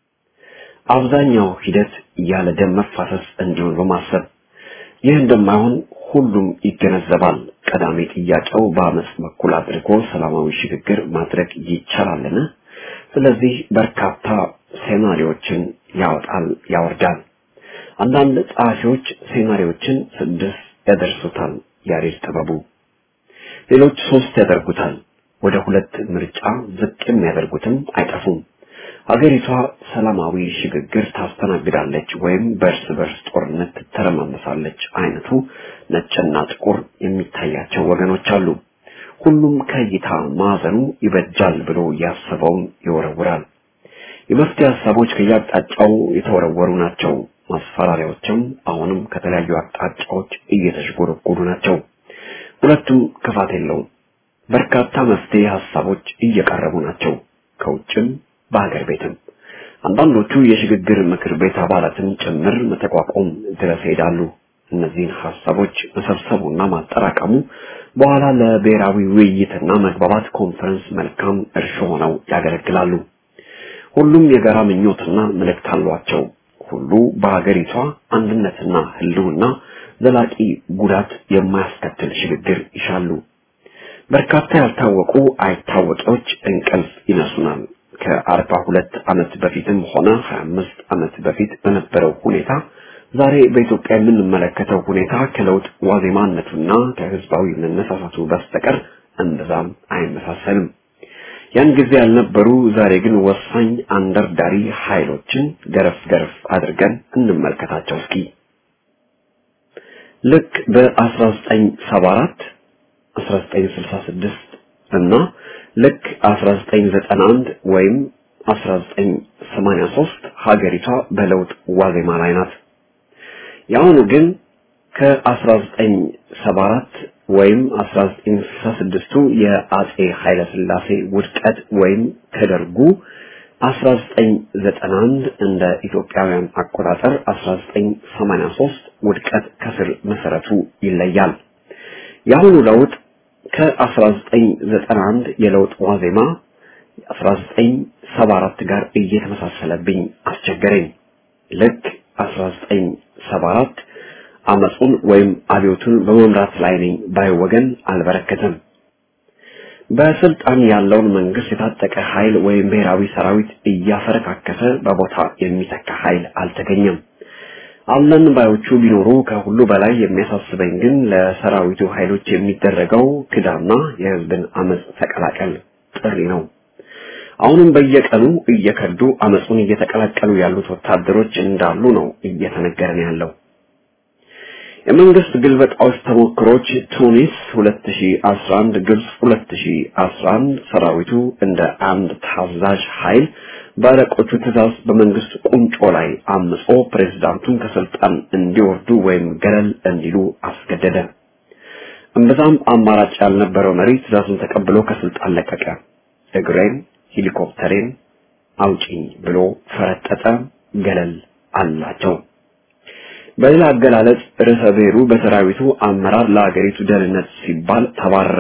አብዛኛው ሂደት ያለ ደም መፋሰስ እንዲሆን በማሰብ ይህ እንደማይሆን ሁሉም ይገነዘባል። ቀዳሚ ጥያቄው በአመጽ በኩል አድርጎ ሰላማዊ ሽግግር ማድረግ ይቻላልን? ስለዚህ በርካታ ሴናሪዎችን ያወርዳል። አንዳንድ ጸሐፊዎች ሴናሪዎችን 6 ያደርሱታል፣ ያሬድ ጥበቡ። ሌሎች 3 ያደርጉታል። ወደ 2 ምርጫ ዝቅ የሚያደርጉትም አይጠፉም። ሀገሪቷ ሰላማዊ ሽግግር ታስተናግዳለች ወይም በርስ በርስ ጦርነት ትተረማመሳለች አይነቱ ነጭና ጥቁር የሚታያቸው ወገኖች አሉ። ሁሉም ከይታ ማዘኑ ይበጃል ብሎ ያሰበውን ይወረውራል። የመፍትሄ ሐሳቦች ከያጣጫው የተወረወሩ ናቸው። ማስፈራሪያዎችም አሁንም ከተለያዩ አቅጣጫዎች እየተሽጎረጎሩ ናቸው። ሁለቱም ክፋት የለውም። በርካታ መፍትሄ ሐሳቦች እየቀረቡ ናቸው፣ ከውጭም በአገር ቤትም። አንዳንዶቹ የሽግግር ምክር ቤት አባላትን ጭምር መተቋቋም ድረስ ሄዳሉ። እነዚህን ሐሳቦች መሰብሰቡና ማጠራቀሙ በኋላ ለብሔራዊ ውይይትና መግባባት ኮንፈረንስ መልካም እርሾ ሆነው ያገለግላሉ። ሁሉም የጋራ ምኞትና መልእክት አሏቸው። ሁሉ በአገሪቷ አንድነትና ህልውና ዘላቂ ጉዳት የማያስከትል ሽግግር ይሻሉ። በርካታ ያልታወቁ አይታወቂዎች እንቅልፍ ይነሱናል። ከ42 ዓመት በፊትም ሆነ 25 ዓመት በፊት በነበረው ሁኔታ ዛሬ በኢትዮጵያ የምንመለከተው ሁኔታ ከለውጥ ዋዜማነቱና ከህዝባዊ መነሳሳቱ በስተቀር እንደዛም አይመሳሰልም። ያን ጊዜ ያልነበሩ ዛሬ ግን ወሳኝ አንደርዳሪ ኃይሎችን ገረፍ አድርገን እንመልከታቸው እስኪ። ልክ በ1974 1966 እና ልክ 1991 ወይም 1983 ሀገሪቷ በለውጥ ዋዜማ ላይ ናት። ያሁኑ ግን ከ1974 ወይም 1966 የአጼ ኃይለ ሥላሴ ውድቀት ወይም ከደርጉ 1991 እንደ ኢትዮጵያውያን አቆጣጠር 1983 ውድቀት ከስር መሰረቱ ይለያል። የአሁኑ ለውጥ ከ1991 የለውጥ ዋዜማ 1974 ጋር እየተመሳሰለብኝ አስቸገረኝ። ልክ 1974 አመጹን ወይም አብዮቱን በመምራት ላይ ነኝ ባይወገን አልበረከተም። በስልጣን ያለውን መንግስት የታጠቀ ኃይል ወይም ብሔራዊ ሰራዊት እያፈረካከሰ በቦታ የሚተካ ኃይል አልተገኘም። አለን ባዮቹ ቢኖሩ ከሁሉ በላይ የሚያሳስበኝ ግን ለሰራዊቱ ኃይሎች የሚደረገው ክዳና የህዝብን አመጽ ተቀላቀል ጥሪ ነው። አሁንም በየቀኑ እየከዱ አመጹን እየተቀላቀሉ ያሉት ወታደሮች እንዳሉ ነው እየተነገረን ያለው። የመንግስት ግልበጣዎች ተሞክሮች ቱኒስ 2011 ግብጽ 2011 ሰራዊቱ እንደ አንድ ታዛዥ ኃይል ባለቆቹ ትዕዛዝ በመንግስት ቁንጮ ላይ አምጾ ፕሬዝዳንቱን ከስልጣን እንዲወርዱ ወይም ገለል እንዲሉ አስገደደ። እምብዛም አማራጭ ያልነበረው መሪ ትዕዛዙን ተቀብሎ ከስልጣን ለቀቀ። እግሬን ሄሊኮፕተሬን አውጪኝ ብሎ ፈረጠጠ። ገለል አላቸው። በሌላ አገላለጽ ርዕሰ ብሔሩ በሰራዊቱ አመራር ለሀገሪቱ ደህንነት ሲባል ተባረረ።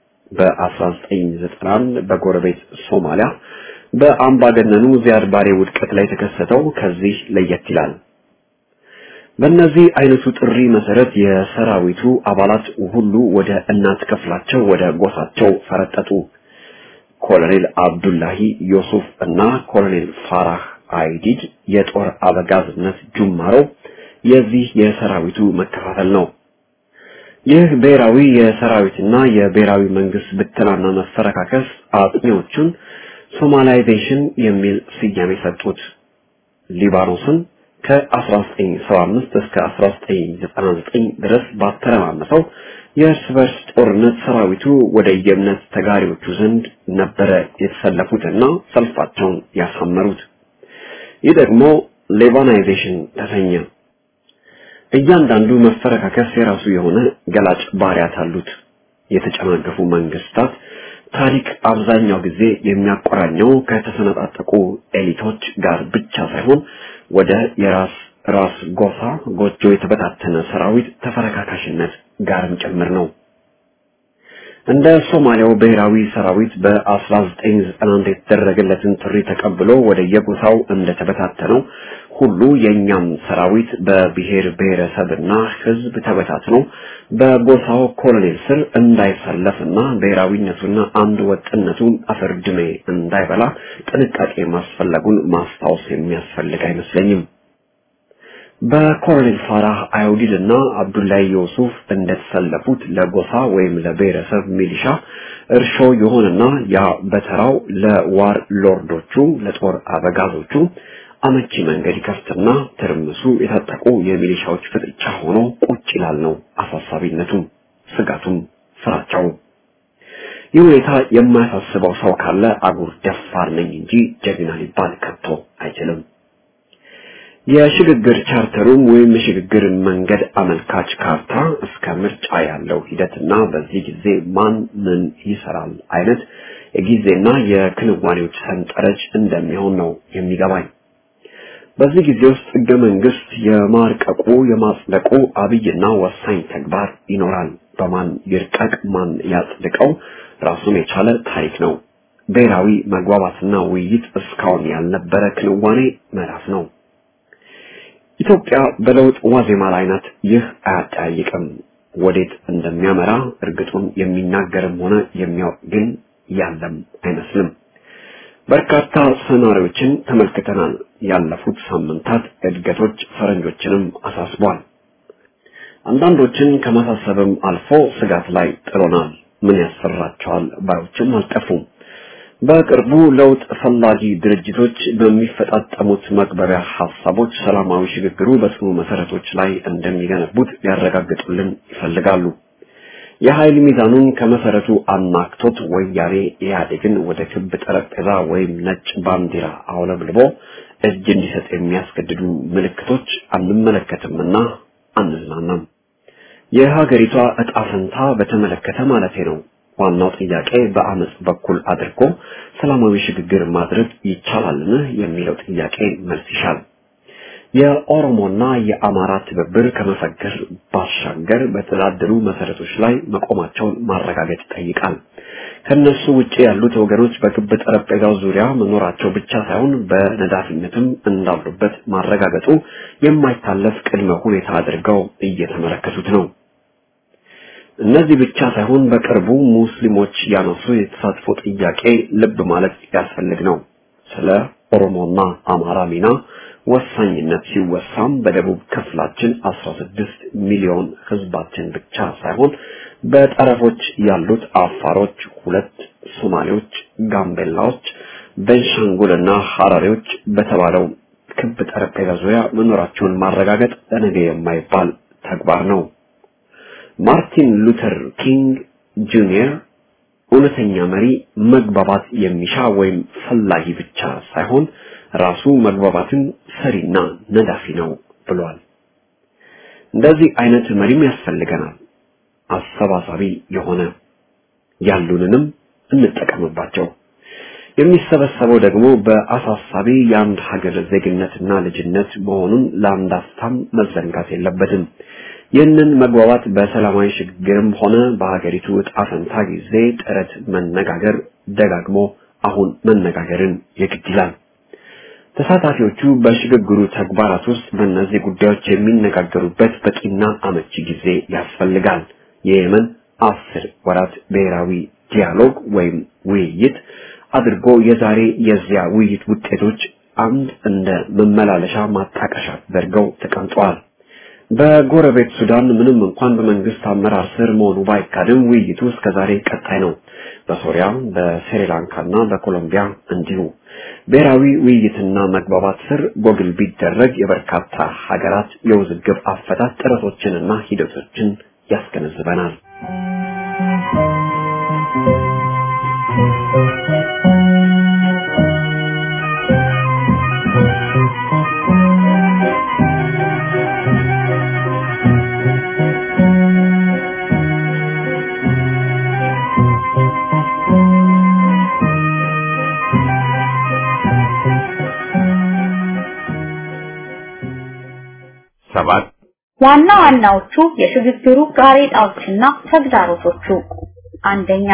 በ1991 በጎረቤት ሶማሊያ በአምባገነኑ ዚያድ ባሬ ውድቀት ላይ ተከሰተው ከዚህ ለየት ይላል። በእነዚህ አይነቱ ጥሪ መሰረት የሰራዊቱ አባላት ሁሉ ወደ እናት ክፍላቸው ወደ ጎሳቸው ፈረጠጡ። ኮሎኔል አብዱላሂ ዮሱፍ እና ኮሎኔል ፋራህ አይዲድ የጦር አበጋዝነት ጁማሮ የዚህ የሰራዊቱ መከፋፈል ነው። ይህ ብሔራዊ የሰራዊትና የብሔራዊ መንግስት ብትናና መፈረካከስ አጥኚዎቹን ሶማላይዜሽን የሚል ስያሜ ሰጡት። ሊባኖስን ከ1975 እስከ 1999 ድረስ ባተረማመሰው የእርስ በርስ ጦርነት ሰራዊቱ ወደ የእምነት ተጋሪዎቹ ዘንድ ነበረ የተሰለፉትና ሰልፋቸውን ያሳመሩት። ይህ ደግሞ ሌባናይዜሽን ተሰኘ። እያንዳንዱ መፈረካከስ የራሱ የሆነ ገላጭ ባህሪያት አሉት። የተጨናገፉ መንግስታት ታሪክ አብዛኛው ጊዜ የሚያቆራኘው ከተሰነጣጠቁ ኤሊቶች ጋር ብቻ ሳይሆን ወደ ራስ ጎሳ ጎጆ የተበታተነ ሰራዊት ተፈረካካሽነት ጋርም ጭምር ነው። እንደ ሶማሊያው ብሔራዊ ሰራዊት በ1991 የተደረገለትን ጥሪ ተቀብሎ ወደ የጎሳው እንደተበታተነው ሁሉ የኛም ሰራዊት በብሔር ብሔረሰብና ህዝብ ተበታትኖ በጎሳው ኮሎኔል ስር እንዳይሰለፍና ብሔራዊነቱና አንድ ወጥነቱን አፈርድሜ እንዳይበላ ጥንቃቄ ማስፈለጉን ማስታወስ የሚያስፈልግ አይመስለኝም። በኮሎኔል ፋራህ አይዲድና አብዱላሂ ዮሱፍ እንደተሰለፉት ለጎሳ ወይም ለብሔረሰብ ሚሊሻ እርሾ የሆነና ያ በተራው ለዋር ሎርዶቹ ለጦር አበጋዞቹ አመቺ መንገድ ይከፍትና ትርምሱ የታጠቁ የሚሊሻዎች ፍጥጫ ሆኖ ቁጭ ይላል ነው አሳሳቢነቱ፣ ስጋቱም፣ ፍራቻው። ይህ ሁኔታ የማያሳስበው ሰው ካለ አጉር ደፋር ነኝ እንጂ ጀግና ሊባል ከቶ አይችልም። የሽግግር ቻርተሩም ወይም የሽግግር መንገድ አመልካች ካርታ እስከ ምርጫ ያለው ሂደትና በዚህ ጊዜ ማን ምን ይሰራል አይነት የጊዜና የክንዋኔዎች ሰንጠረዥ እንደሚሆን ነው የሚገባኝ። በዚህ ጊዜ ውስጥ ሕገ መንግስት የማርቀቁ የማጽደቁ አብይና ወሳኝ ተግባር ይኖራል። በማን ይርቀቅ ማን ያጽድቀው ራሱን የቻለ ታሪክ ነው። ብሔራዊ መግባባትና ውይይት እስካሁን ያልነበረ ክንዋኔ ምዕራፍ ነው። ኢትዮጵያ በለውጥ ዋዜማ ላይ ናት። ይህ አያጠያይቅም። ወዴት እንደሚያመራ እርግጡን የሚናገርም ሆነ የሚያውቅ ግን ያለም አይመስልም። በርካታ ሰናሪዎችን ተመልክተናል። ያለፉት ሳምንታት እድገቶች ፈረንጆችንም አሳስቧል። አንዳንዶችን ከማሳሰብም አልፎ ስጋት ላይ ጥሎናል። ምን ያስፈራቸዋል ባዮችም አልጠፉም። በቅርቡ ለውጥ ፈላጊ ድርጅቶች በሚፈጣጠሙት መግባቢያ ሐሳቦች ሰላማዊ ሽግግሩ በጽኑ መሰረቶች ላይ እንደሚገነቡት ሊያረጋግጡልን ይፈልጋሉ። የኃይል ሚዛኑን ከመሰረቱ አናክቶት ወያኔ ኢህአዴግን ወደ ክብ ጠረጴዛ ወይም ነጭ ባንዲራ አውለብልቦ እጅ እንዲሰጥ የሚያስገድዱ ምልክቶች አንመለከትምና አንዝናናም። የሀገሪቷ ዕጣ ፈንታ በተመለከተ ማለት ነው። ዋናው ጥያቄ በአመጽ በኩል አድርጎ ሰላማዊ ሽግግር ማድረግ ይቻላልን የሚለው ጥያቄ መልስ ይሻል። የኦሮሞና የአማራ ትብብር ከመፈክር ባሻገር በተደላደሉ መሰረቶች ላይ መቆማቸውን ማረጋገጥ ይጠይቃል። ከነሱ ውጪ ያሉት ወገኖች በግብ ጠረጴዛው ዙሪያ መኖራቸው ብቻ ሳይሆን በነዳፊነትም እንዳሉበት ማረጋገጡ የማይታለፍ ቅድመ ሁኔታ አድርገው እየተመለከቱት ነው። እነዚህ ብቻ ሳይሆን በቅርቡ ሙስሊሞች ያነሱ የተሳትፎ ጥያቄ ልብ ማለት ያስፈልግ ነው። ስለ ኦሮሞና አማራ ሚና ወሳኝነት ሲወሳም በደቡብ ክፍላችን 16 ሚሊዮን ህዝባችን ብቻ ሳይሆን በጠረፎች ያሉት አፋሮች፣ ሁለት ሶማሌዎች፣ ጋምቤላዎች፣ ቤንሻንጉልና ሐራሪዎች በተባለው ክብ ጠረጴዛ ዙሪያ መኖራቸውን ማረጋገጥ ለነገ የማይባል ተግባር ነው። ማርቲን ሉተር ኪንግ ጁኒየር እውነተኛ መሪ መግባባት የሚሻ ወይም ፈላጊ ብቻ ሳይሆን ራሱ መግባባትን ሰሪና ነዳፊ ነው ብሏል። እንደዚህ አይነት መሪም ያስፈልገናል። አሰባሳቢ የሆነ ያሉንንም እንጠቀምባቸው። የሚሰበሰበው ደግሞ በአሳሳቢ የአንድ ሀገር ዜግነትና ልጅነት መሆኑን ለአንዳፍታም መዘንጋት የለበትም። ይህንን መግባባት በሰላማዊ ሽግግርም ሆነ በሀገሪቱ ዕጣ ፈንታ ጊዜ ጥረት መነጋገር ደጋግሞ አሁን መነጋገርን የግድ ይላል። ተሳታፊዎቹ በሽግግሩ ተግባራት ውስጥ በእነዚህ ጉዳዮች የሚነጋገሩበት በቂና አመቺ ጊዜ ያስፈልጋል። የየመን 10 ወራት ብሔራዊ ዲያሎግ ወይም ውይይት አድርጎ የዛሬ የዚያ ውይይት ውጤቶች አንድ እንደ መመላለሻ ማጣቀሻ አድርገው ተቀምጠዋል። በጎረቤት ሱዳን ምንም እንኳን በመንግስት አመራር ስር መሆኑ ባይካድም ውይይቱ እስከዛሬ ቀጣይ ነው። በሶሪያ፣ በስሪላንካና በኮሎምቢያ እንዲሁ ብሔራዊ ውይይትና መግባባት ስር ጎግል ቢደረግ የበርካታ ሀገራት የውዝግብ አፈታት ጥረቶችንና ሂደቶችን ያስገነዝበናል። ዋና ዋናዎቹ የሽግግሩ ጋሬጣዎችና ተግዳሮቶቹ። አንደኛ፣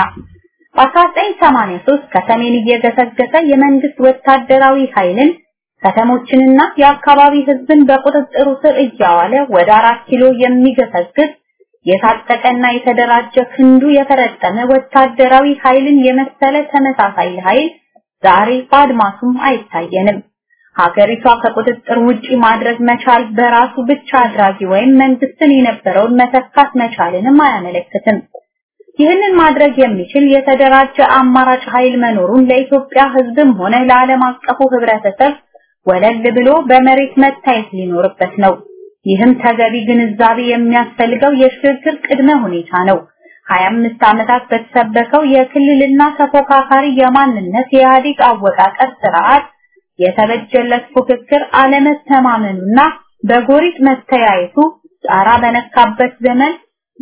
በ1983 ከሰሜን እየገሰገሰ የመንግስት ወታደራዊ ኃይልን ከተሞችንና የአካባቢ ህዝብን በቁጥጥሩ ስር እያዋለ ወደ 4 ኪሎ የሚገሰግስ የታጠቀና የተደራጀ ክንዱ የፈረጠመ ወታደራዊ ኃይልን የመሰለ ተመሳሳይ ኃይል ዛሬ በአድማሱም አይታየንም። ሀገሪቷ ከቁጥጥር ውጪ ማድረግ መቻል በራሱ ብቻ አድራጊ ወይም መንግስትን የነበረውን መተካት መቻልንም አያመለክትም። ይህንን ማድረግ የሚችል የተደራጀ አማራጭ ኃይል መኖሩን ለኢትዮጵያ ህዝብም ሆነ ለዓለም አቀፉ ህብረተሰብ ወለል ብሎ በመሬት መታየት ሊኖርበት ነው። ይህም ተገቢ ግንዛቤ የሚያስፈልገው የሽግግር ቅድመ ሁኔታ ነው። 25 ዓመታት በተሰበከው የክልልና ተፎካካሪ የማንነት የኢህአዴግ አወቃቀር ስርዓት የተበጀለት ፉክክር አለመተማመኑና በጎሪጥ መተያየቱ ጣራ በነካበት ዘመን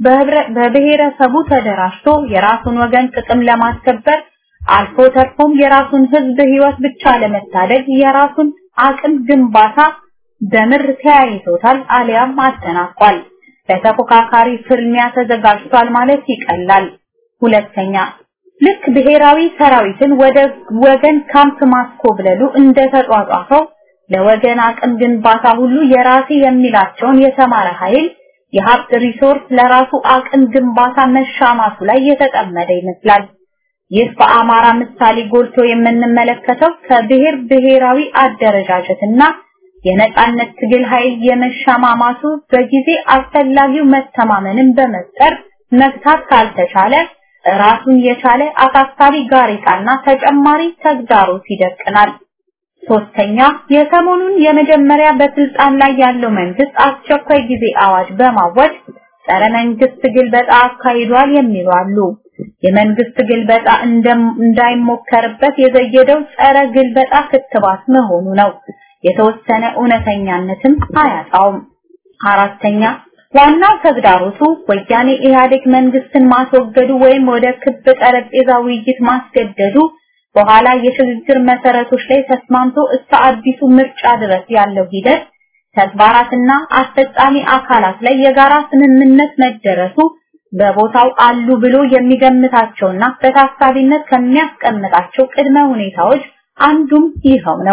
በብሔረሰቡ ተደራጅቶ የራሱን ወገን ጥቅም ለማስከበር አልፎ ተርፎም የራሱን ህዝብ ህይወት ብቻ ለመታደግ የራሱን አቅም ግንባታ በምር ተያይቶታል አሊያም አጠናቋል። ለተፎካካሪ ፍልሚያ ተዘጋጅቷል ማለት ይቀላል። ሁለተኛ፣ ልክ ብሔራዊ ሰራዊትን ወደ ወገን ካምፕ ማስኮብለሉ እንደተጧጧፈው ለወገን አቅም ግንባታ ሁሉ የራሴ የሚላቸውን የተማረ ኃይል የሀብት ሪሶርስ ለራሱ አቅም ግንባታ መሻማቱ ላይ የተጠመደ ይመስላል። ይህ በአማራ ምሳሌ ጎልቶ የምንመለከተው ከብሔር ብሔራዊ አደረጃጀትና የነጻነት ትግል ኃይል የመሻማማቱ በጊዜ አስፈላጊው መተማመንን በመፍጠር መግታት ካልተቻለ ራሱን የቻለ አሳሳቢ ጋሬጣና ተጨማሪ ተግዳሮት ይደቅናል። ሶስተኛ፣ የሰሞኑን የመጀመሪያ በስልጣን ላይ ያለው መንግስት አስቸኳይ ጊዜ አዋጅ በማወጅ ጸረ መንግስት ግልበጣ አካሂዷል የሚሉ አሉ። የመንግስት ግልበጣ እንዳይሞከርበት የዘየደው ጸረ ግልበጣ ክትባት መሆኑ ነው። የተወሰነ እውነተኛነትም አያጣውም። አራተኛ፣ ዋናው ተግዳሮቱ ወያኔ ኢህአዴግ መንግስትን ማስወገዱ ወይም ወደ ክብ ጠረጴዛ ውይይት ማስገደዱ በኋላ የሽግግር መሰረቶች ላይ ተስማምቶ እስከ አዲሱ ምርጫ ድረስ ያለው ሂደት ተግባራትና አስፈጻሚ አካላት ላይ የጋራ ስምምነት መደረሱ በቦታው አሉ ብሎ የሚገምታቸውና በታሳቢነት ከሚያስቀምጣቸው ቅድመ ሁኔታዎች አንዱም ይኸው ነው።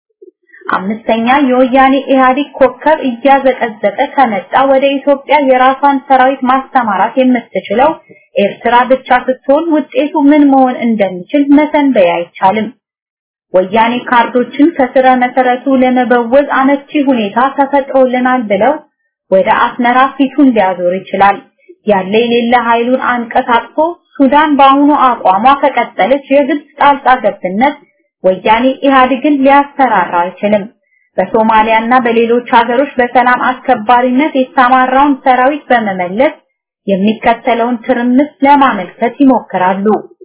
አምስተኛ የወያኔ ኢህአዴግ ኮከብ እያዘቀዘቀ ከመጣ ወደ ኢትዮጵያ የራሷን ሰራዊት ማስተማራት የምትችለው ኤርትራ ብቻ ስትሆን ውጤቱ ምን መሆን እንደሚችል መተንበይ አይቻልም። ወያኔ ካርዶችን ከስረ መሰረቱ ለመበወዝ አመቺ ሁኔታ ተፈጥሮልናል ብለው ወደ አስመራ ፊቱን ሊያዞር ይችላል። ያለ የሌለ ኃይሉን አንቀሳቅሶ ሱዳን በአሁኑ አቋሟ ከቀጠለች የግብጽ ጣልቃ ገብነት ወያኔ ኢህአዴግን ሊያሰራራ አይችልም። በሶማሊያና በሌሎች ሀገሮች በሰላም አስከባሪነት የተሰማራውን ሰራዊት በመመለስ የሚከተለውን ትርምስ ለማመልከት ይሞክራሉ።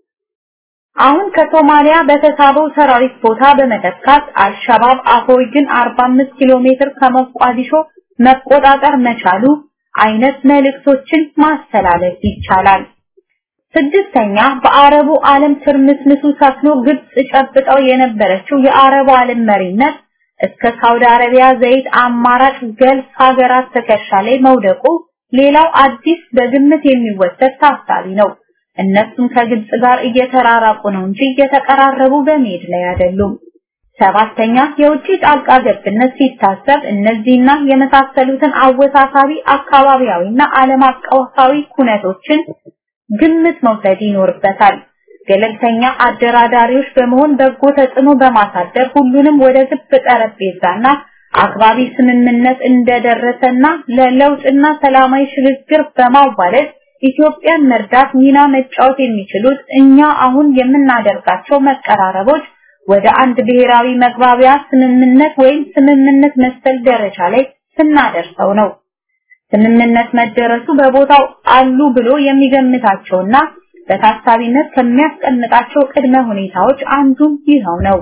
አሁን ከሶማሊያ በተሳበው ሰራዊት ቦታ በመተካት አልሸባብ አፎይግን 45 ኪሎ ሜትር ከሞቃዲሾ መቆጣጠር መቻሉ አይነት መልእክቶችን ማስተላለፍ ይቻላል። ስድስተኛ በአረቡ ዓለም ትርምስምሱ ሰፍኖ ግብጽ ጨብጠው የነበረችው የአረቡ ዓለም መሪነት እስከ ሳውዲ አረቢያ ዘይት አማራጭ ገልፍ ሀገራት ተከሻ ላይ መውደቁ ሌላው አዲስ በግምት የሚወሰድ ታሳቢ ነው። እነሱም ከግብጽ ጋር እየተራራቁ ነው እንጂ እየተቀራረቡ በመሄድ ላይ አይደሉም። ሰባተኛ የውጭ ጣልቃ ገብነት ሲታሰብ እነዚህና የመሳሰሉትን አወሳሳቢ አካባቢያዊና ዓለም አቀፋዊ ኩነቶችን ግምት መውሰድ ይኖርበታል። ገለልተኛ አደራዳሪዎች በመሆን በጎ ተጽዕኖ በማሳደር ሁሉንም ወደ ግብ ጠረጴዛና አግባቢ ስምምነት እንደደረሰና ለለውጥና ሰላማዊ ሽግግር በማዋለድ ኢትዮጵያን መርዳት ሚና መጫወት የሚችሉት እኛ አሁን የምናደርጋቸው መቀራረቦች ወደ አንድ ብሔራዊ መግባቢያ ስምምነት ወይም ስምምነት መሰል ደረጃ ላይ ስናደርሰው ነው። ስምምነት መደረሱ በቦታው አሉ ብሎ የሚገምታቸውና በታሳቢነት ከሚያስቀምጣቸው ቅድመ ሁኔታዎች አንዱ ይኸው ነው።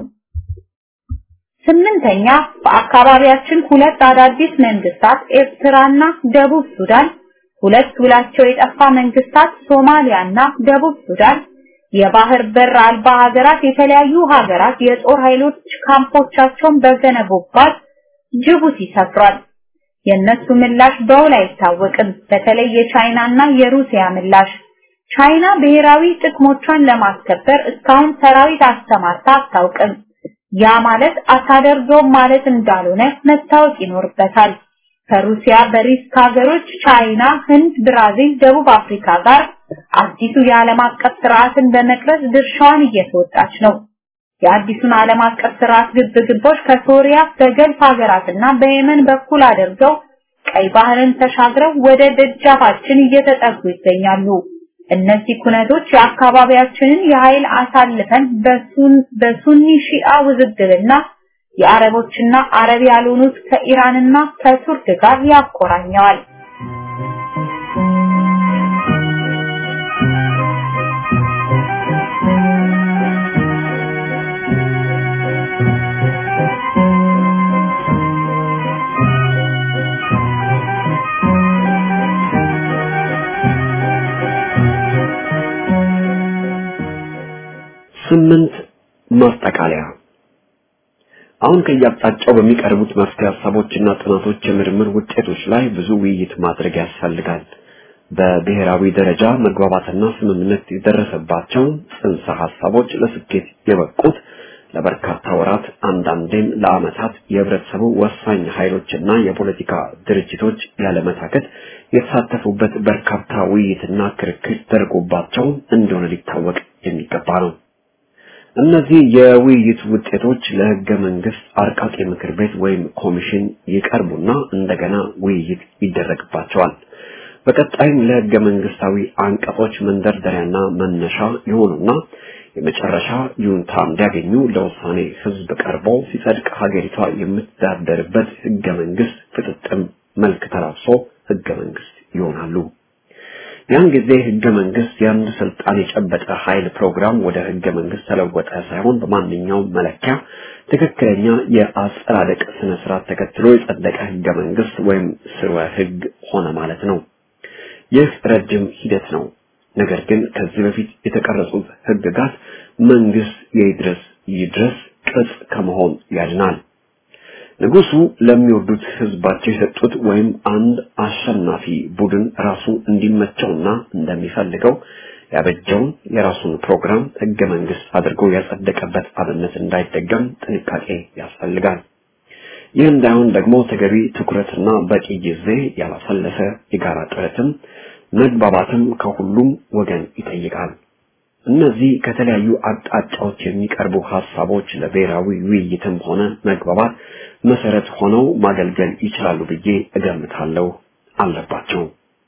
ስምንተኛ በአካባቢያችን ሁለት አዳዲስ መንግስታት ኤርትራና ደቡብ ሱዳን፣ ሁለት ውላቸው የጠፋ መንግስታት ሶማሊያና ደቡብ ሱዳን፣ የባህር በር አልባ ሀገራት የተለያዩ ሀገራት የጦር ኃይሎች ካምፖቻቸውን በገነቡባት ጅቡቲ ሰፍሯል። የነሱ ምላሽ በውል አይታወቅም። በተለይ የቻይናና የሩሲያ ምላሽ ቻይና ብሔራዊ ጥቅሞቿን ለማስከበር እስካሁን ሰራዊት አስተማርታ አታውቅም። ያ ማለት አታደርገውም ማለት እንዳልሆነ መታወቅ ይኖርበታል። ከሩሲያ በሪስክ ሀገሮች ቻይና፣ ህንድ፣ ብራዚል፣ ደቡብ አፍሪካ ጋር አዲሱ የዓለም አቀፍ ስርዓትን በመቅረጽ ድርሻዋን እየተወጣች ነው። የአዲሱን ዓለም አቀፍ ስርዓት ግብግቦች ከሶሪያ በገልፍ ሀገራትና በየመን በኩል አድርገው ቀይ ባህርን ተሻግረው ወደ ደጃፋችን እየተጠጉ ይገኛሉ። እነዚህ ኩነቶች የአካባቢያችንን የኃይል አሳልፈን በሱኒ ሺአ ውዝግብና የአረቦችና አረብ ያልሆኑት ከኢራንና ከቱርክ ጋር ያቆራኘዋል። ስምንት ማጠቃለያ አሁን ከያጣጫው በሚቀርቡት መፍትሄ ሐሳቦችና ጥናቶች የምርምር ውጤቶች ላይ ብዙ ውይይት ማድረግ ያስፈልጋል። በብሔራዊ ደረጃ መግባባትና ስምምነት የደረሰባቸው ጽንሰ ሐሳቦች ለስኬት የበቁት ለበርካታ ወራት አንዳንዴም ለዓመታት የህብረተሰቡ ወሳኝ ኃይሎችና የፖለቲካ ድርጅቶች ያለመታከት የተሳተፉበት በርካታ ውይይትና ክርክር ተደርጎባቸው እንደሆነ ሊታወቅ የሚገባ ነው። እነዚህ የውይይት ውጤቶች ለህገ መንግስት አርቃቂ ምክር ቤት ወይም ኮሚሽን ይቀርቡና እንደገና ውይይት ይደረግባቸዋል። በቀጣይም ለህገ መንግስታዊ አንቀጾች መንደርደሪያና መነሻ የሆኑና የመጨረሻ ይሁንታ እንዲያገኙ ለውሳኔ ህዝብ ቀርበው ሲጸድቅ ሀገሪቷ የምትዳደርበት ህገ መንግስት ፍጥጥም መልክ ተላብሶ ህገ መንግስት ይሆናሉ። ያን ጊዜ ህገ መንግስት የአንድ ስልጣን የጨበጠ ኃይል ፕሮግራም ወደ ህገ መንግስት ተለወጠ ሳይሆን በማንኛውም መለኪያ ትክክለኛ የአጸዳደቅ ስነ ስርዓት ተከትሎ የጸደቀ ህገ መንግስት ወይም ስርወ ህግ ሆነ ማለት ነው። ይህ ረጅም ሂደት ነው። ነገር ግን ከዚህ በፊት የተቀረጹት ህግጋት መንግስት ይድረስ ቅጽ ከመሆን ያድናል። ንጉሱ ለሚወዱት ህዝባቸው የሰጡት ወይም አንድ አሸናፊ ቡድን ራሱ እንዲመቸውና እንደሚፈልገው ያበጀውን የራሱን ፕሮግራም ህገ መንግስት አድርጎ ያጸደቀበት አብነት እንዳይደገም ጥንቃቄ ያስፈልጋል። ይህ እንዳይሆን ደግሞ ተገቢ ትኩረትና በቂ ጊዜ ያላሰለሰ የጋራ ጥረትም መግባባትም ከሁሉም ወገን ይጠይቃል። እነዚህ ከተለያዩ አቅጣጫዎች የሚቀርቡ ሐሳቦች ለብሔራዊ ውይይትም ሆነ መግባባት መሰረት ሆነው ማገልገል ይችላሉ ብዬ እገምታለሁ አለባቸው።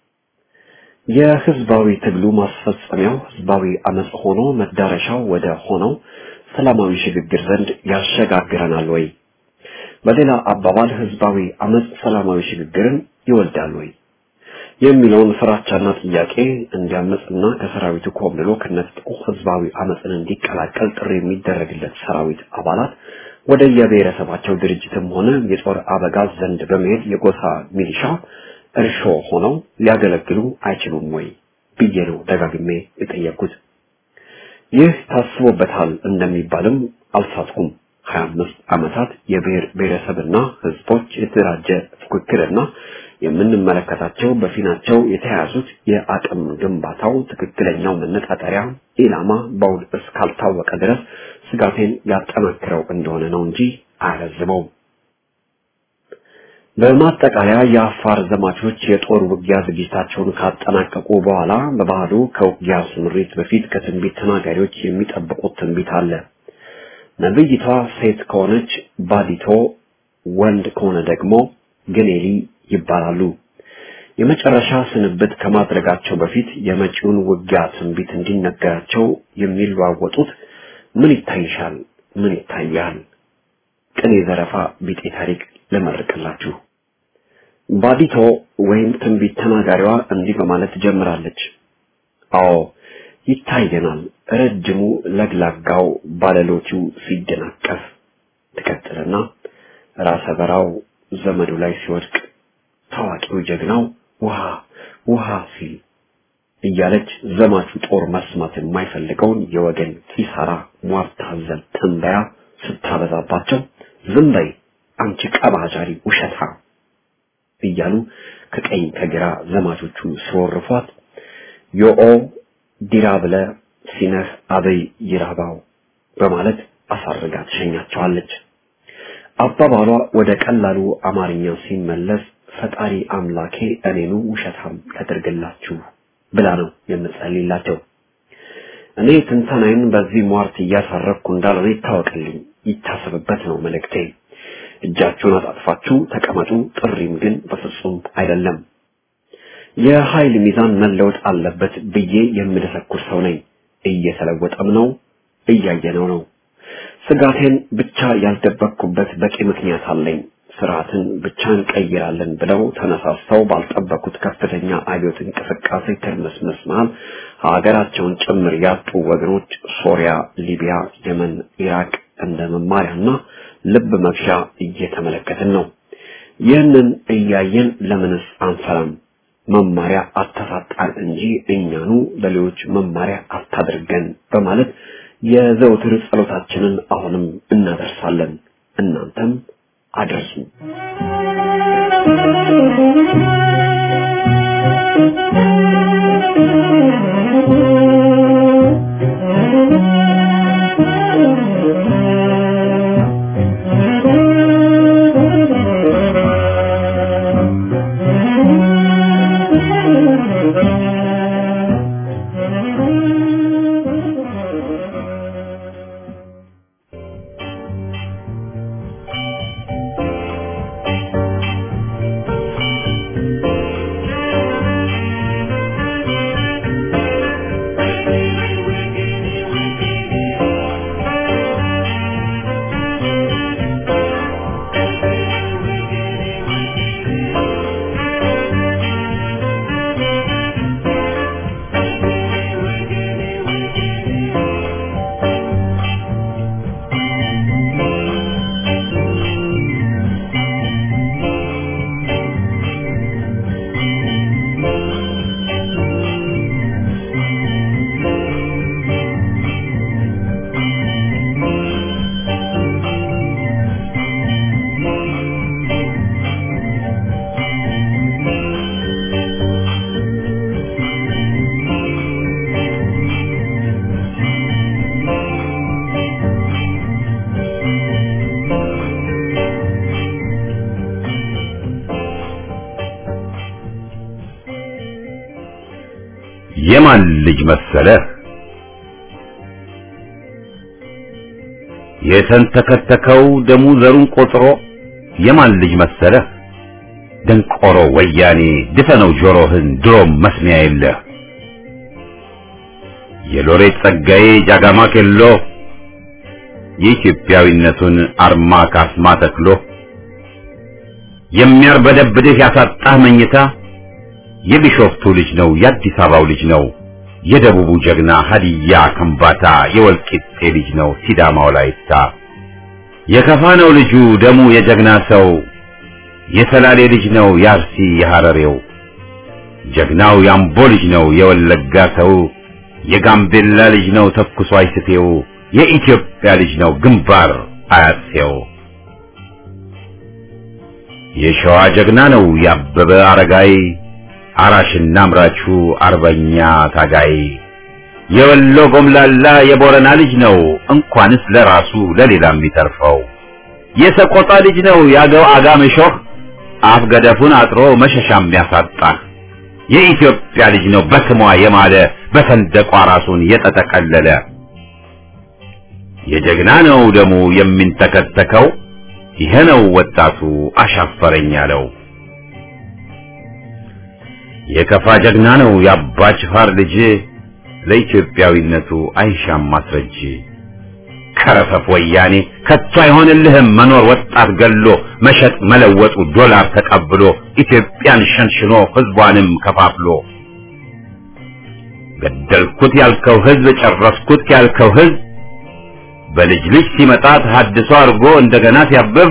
የህዝባዊ ትግሉ ማስፈጸሚያው ህዝባዊ አመጽ ሆኖ መዳረሻው ወደ ሆነው ሰላማዊ ሽግግር ዘንድ ያሸጋግረናል ወይ? በሌላ አባባል ህዝባዊ አመጽ ሰላማዊ ሽግግርን ይወልዳል ወይ የሚለውን ፍራቻና ጥያቄ እንዲያመጽና ከሰራዊቱ ኮብልሎ ከነጥቆ ህዝባዊ አመጽን እንዲቀላቀል ጥሪ የሚደረግለት ሰራዊት አባላት ወደ የብሔረሰባቸው ድርጅትም ሆነ የጦር አበጋዝ ዘንድ በመሄድ የጎሳ ሚሊሻ እርሾ ሆነው ሊያገለግሉ አይችሉም ወይ ብዬ ነው ደጋግሜ የጠየቁት። ይህ ታስቦበታል እንደሚባልም አልሳትኩም። 25 ዓመታት የብሔር ብሔረሰብና ህዝቦች የተደራጀ ፉክክርና የምንመለከታቸው በፊናቸው የተያዙት የአቅም ግንባታው ትክክለኛው መነጣጠሪያ ኢላማ በውል እስካልታወቀ ድረስ ስጋቴን ያጠናክረው እንደሆነ ነው እንጂ አያረዝመው። በማጠቃለያ የአፋር ዘማቾች የጦር ውጊያ ዝግጅታቸውን ካጠናቀቁ በኋላ በባህሉ ከውጊያ ስምሪት በፊት ከትንቢት ተናጋሪዎች የሚጠብቁት ትንቢት አለ። ነብይቷ ሴት ከሆነች ባዲቶ፣ ወንድ ከሆነ ደግሞ ገኔሊ ይባላሉ። የመጨረሻ ስንብት ከማድረጋቸው በፊት የመጪውን ውጊያ ትንቢት እንዲነገራቸው የሚለዋወጡት ምን ይታይሻል፣ ምን ይታያል፣ ቅኔ ዘረፋ ቢጤ ታሪክ ለመርቅላችሁ። ባዲቶ ወይም ትንቢት ተናጋሪዋ እንዲህ በማለት ጀምራለች። አዎ ይታየናል ረጅሙ ለግላጋው ባለሎቹ ሲደናቀፍ፣ ትቀጥልና ራሰ በራው ዘመዱ ላይ ሲወድቅ፣ ታዋቂው ጀግናው ውሃ ውሃ ሲል እያለች ዘማቹ ጦር መስማት የማይፈልገውን የወገን ኪሳራ ሟርታዘል ትንበያ ስታበዛባቸው ዝም በይ አንቺ ቀባጃሪ ውሸታ እያሉ ከቀኝ ከግራ ዘማቾቹ ሲወርፏት ዮኦ ዲራብለ ሲነህ አበይ ይራባው በማለት አሳርጋ ትሸኛቸዋለች። አባባሏ ወደ ቀላሉ አማርኛ ሲመለስ ፈጣሪ አምላኬ እኔኑ ውሸታም ያደርግላችሁ ብላ ነው የምጸልይላቸው። እኔ ትንተናዬን በዚህ ሟርት እያሳረፍኩ እንዳልሆነ ይታወቅልኝ፣ ይታሰብበት ነው መልእክቴ። እጃችሁን አጣጥፋችሁ ተቀመጡ ጥሪም ግን በፍጹም አይደለም። የኃይል ሚዛን መለወጥ አለበት ብዬ የምደሰኩር ሰው ነኝ። እየተለወጠም ነው፣ እያየነው ነው። ስጋቴን ብቻ ያልደበቅኩበት በቂ ምክንያት አለኝ። ስርዓትን ብቻ እንቀይራለን ብለው ተነሳስተው ባልጠበቁት ከፍተኛ አብዮት እንቅስቃሴ ትርምስምስ መሃል ሀገራቸውን ጭምር ያጡ ወገኖች ሶሪያ፣ ሊቢያ፣ የመን፣ ኢራቅ እንደ መማሪያና ልብ መግዣ እየተመለከትን ነው። ይህንን እያየን ለምንስ አንፈራም? መማሪያ አታሳጣን እንጂ እኛኑ ለሌሎች መማሪያ አታድርገን በማለት የዘውትር ጸሎታችንን አሁንም እናደርሳለን። እናንተም አድርሱ። የማን ልጅ መሰለህ? የተንተከተከው ደሙ ዘሩን ቆጥሮ የማን ልጅ መሰለህ? ደንቆሮ ወያኔ ድፈነው ጆሮህን ድሮም መስሚያ የለህ። የሎሬት ጸጋዬ ጃጋማ ኬሎ የኢትዮጵያዊነቱን አርማ ካስማ ተክሎ የሚያርበደብድህ ያሳጣህ መኝታ የቢሾፍቱ ልጅ ነው የአዲስ አበባው ልጅ ነው የደቡቡ ጀግና ሀዲያ ከምባታ የወልቂጤ ልጅ ነው ሲዳማ ወላይታ የከፋ ነው ልጁ ደሙ የጀግና ሰው የሰላሌ ልጅ ነው የአርሲ የሐረሬው ጀግናው ያምቦ ልጅ ነው የወለጋ ሰው የጋምቤላ ልጅ ነው ተኩሶ አይስቴው የኢትዮጵያ ልጅ ነው ግንባር አያሴው የሸዋ ጀግና ነው ያበበ አረጋይ አራሽና አምራቹ አርበኛ ታጋይ የወሎ ጎምላላ የቦረና ልጅ ነው እንኳንስ ለራሱ ለሌላም የሚተርፈው የሰቆጣ ልጅ ነው ያገው አጋመሾህ አፍ ገደፉን አጥሮ መሸሻም ያሳጣ የኢትዮጵያ ልጅ ነው በስሟ የማለ በሰንደቋ ራሱን የተጠቀለለ የጀግና ነው ደሙ የሚንተከተከው ይሄ ነው ወጣቱ አሻፈረኝ ያለው የከፋ ጀግና ነው የአባ ጅፋር ልጅ ለኢትዮጵያዊነቱ አይሻም ማስረጅ ከረፈፍ ወያኔ ከቶ አይሆንልህም መኖር ወጣት ገሎ መሸጥ መለወጡ ዶላር ተቀብሎ ኢትዮጵያን ሸንሽኖ ህዝቧንም ከፋፍሎ ገደልኩት ያልከው ህዝብ ጨረስኩት ያልከው ህዝብ በልጅ ልጅ ሲመጣ ተሐድሶ አድርጎ እንደገና ሲያብብ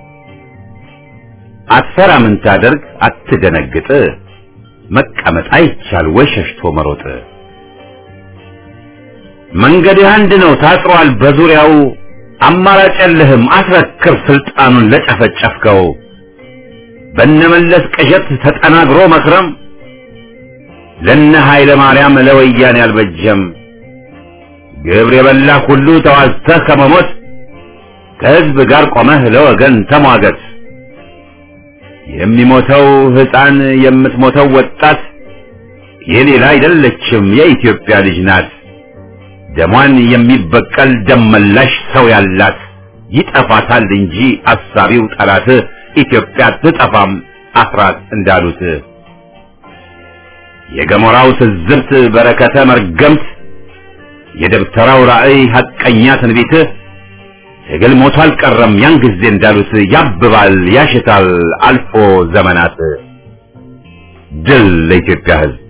አትፈራ ምን ታደርግ አትደነግጥ መቀመጥ አይቻል ወይ ሸሽቶ መሮጥ መንገድህ አንድ ነው ታጥሯል በዙሪያው አማራጭ የለህም አስረክብ ስልጣኑን ለጨፈጨፍከው በነመለስ ቅዠት ተጠናግሮ መክረም ለነ ኃይለ ማርያም ለወያኔ ያልበጀም ግብር የበላ ሁሉ ተዋዝተህ ከመሞት ከህዝብ ጋር ቆመህ ለወገን ተሟገት የሚሞተው ህፃን የምትሞተው ወጣት የሌላ አይደለችም የኢትዮጵያ ልጅ ናት ደሟን የሚበቀል ደመላሽ ሰው ያላት ይጠፋታል እንጂ አሳቢው ጠላት ኢትዮጵያ ትጠፋም አስራት እንዳሉት የገሞራው ትዝብት በረከተ መርገምት የደብተራው ራእይ ሐቀኛ ትንቢት ትግል ሞቶ አልቀረም ያን ጊዜ እንዳሉት ያብባል ያሽታል አልፎ ዘመናት ድል ለኢትዮጵያ ህዝብ